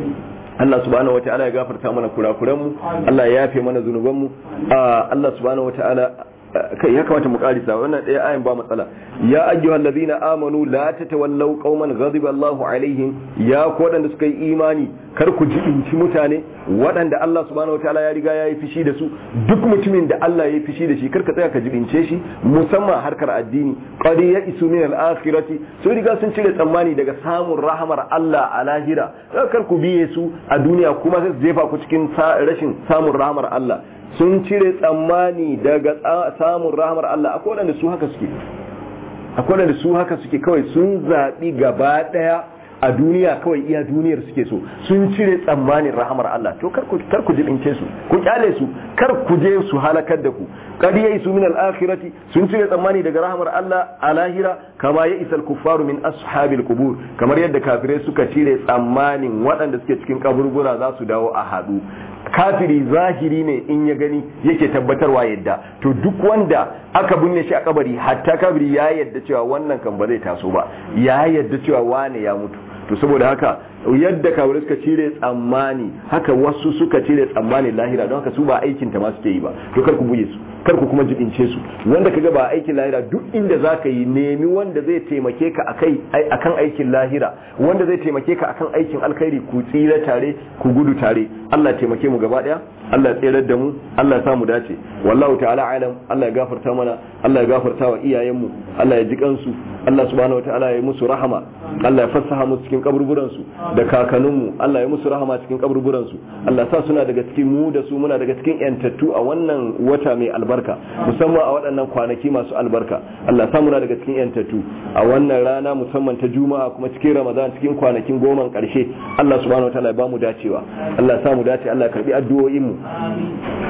A: Allah subhanahu wataala ya gafarta mana kurakuran mu, Allah ya yafe mana zunuban mu. Allah subhanahu wataala kai ya kamata mu karisa wannan ɗaya ayin ba matsala. Ya ayyuhal ladina amanu la tatawallaw qauman ghadiba Allahu alaihim, ya ku wadanda suka yi imani kar ku jibinci mutane waɗanda Allah subhanahu wataala ya riga ya yi fishi da su. Duk mutumin da Allah ya yi fishi da shi kar ka tsaya ka jibince shi, musamman harkar addini. Qad ya'isu min al-akhirati, su riga sun cire tsammani daga samun rahamar Allah a lahira, kar ku biye su a duniya kuma sai su jefa ku cikin rashin samun rahamar Allah. Sun cire tsammani daga samun rahamar Allah. Akwai waɗanda su haka suke, akwai waɗanda su haka suke kawai sun zaɓi gaba ɗaya a duniya, kawai iya duniyar suke so, sun cire tsammanin rahamar Allah. To kar ku kar ku jibince su, ku kyale su, kar ku je su halakar da ku. Qad ya'isu min al-akhirati, sun cire tsammani daga rahamar Allah a lahira, kama ya'isa al-kuffaru min ashabil qubur, kamar yadda kafirai suka cire tsammanin waɗanda suke cikin kaburbura za su dawo a hadu. Kafiri zahiri ne in ya gani yake tabbatarwa yadda, to duk wanda aka binne shi a kabari, hatta kafiri ya yadda cewa wannan kan ba zai taso ba, ya yadda cewa wane ya mutu. To saboda haka yadda kafirai suka cire tsammani, haka wasu suka cire tsammani lahira, don haka su ba aikin ta ma suke yi ba. To kar ku buge su, kar ku kuma jibince su. Wanda kaga ba aikin lahira, duk inda zaka yi nemi wanda zai taimake ka akai akan aikin lahira, wanda zai taimake ka akan aikin alkhairi, ku tsira tare, ku gudu tare. Allah ya taimake mu gaba daya, Allah ya tsirar da mu, Allah ya sa mu dace. Wallahu ta'ala alam, Allah ya gafarta mana, Allah ya gafarta wa iyayen mu, Allah ya ji kansu, Allah subhanahu wataala ya yi musu rahama, Allah ya fassaha musu cikin kaburburan su da kakannin mu, Allah ya musu rahama cikin kaburburan su. Allah sa suna daga cikin mu da su muna daga cikin yantattu a wannan wata mai albarka, musamman a waɗannan kwanaki masu albarka. Allah sa muna daga cikin yantattu a wannan rana musamman ta Juma'a, kuma cikin Ramadan, cikin kwanakin goman karshe. Allah subhanahu wataala ya ba mu dacewa, Allah ya sa mu dace, Allah ya karbi addu'o'in mu.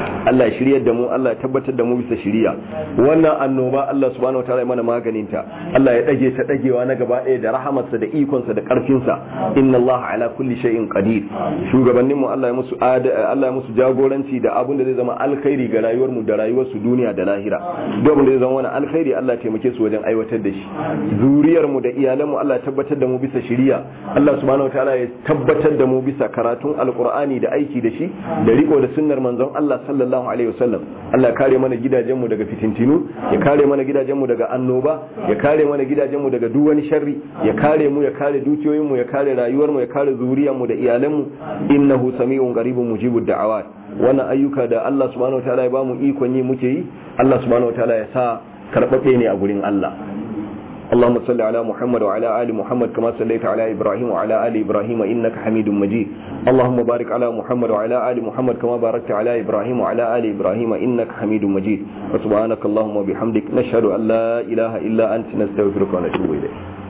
A: Allah ya shiryar da mu, Allah ya tabbatar da mu bisa shiriya. Wannan annoba Allah subhanahu wataala ya mana maganin ta, Allah ya dage ta dagewa na gaba ɗaya da rahamarsa da ikonsa da karfinsa. Inna Allah ala kulli shay'in qadir. Shugabannin mu Allah ya musu Allah ya musu jagoranci da abin da zai zama alkhairi ga rayuwar mu da rayuwar su duniya da lahira. Duk abin da zai zama wani alkhairi Allah ya taimake su wajen aiwatar da shi. Zuriyar mu da iyalan mu Allah ya tabbatar da mu bisa shiriya. Allah subhanahu wataala ya tabbatar da mu bisa karatun alqur'ani da aiki da shi da riko da sunnar manzon Allah sallallahu alaihi wasallam. Allah ya kare mana gidajen mu daga fitintinu, ya kare mana gidajen mu daga annoba, ya kare mana gidajen mu daga duk wani sharri, ya kare mu ya kare dukiyoyin mu, ya kare rayuwar mu, ya kare zuriyar mu da iyalan mu. Innahu sami'un qaribun mujibud da'awat. Wannan ayyuka da Allah subhanahu wataala ya bamu ikon yi muke yi, Allah subhanahu wataala ya sa karbabe ne a gurin Allah. اللهم صل على محمد وعلى آل محمد كما صليت على إبراهيم وعلى آل إبراهيم إنك حميد مجيد. اللهم بارك على محمد وعلى آل محمد كما باركت على إبراهيم وعلى آل إبراهيم إنك حميد مجيد. وسبحانك اللهم وبحمدك نشهد أن لا إله إلا أنت نستغفرك ونتوب إليك.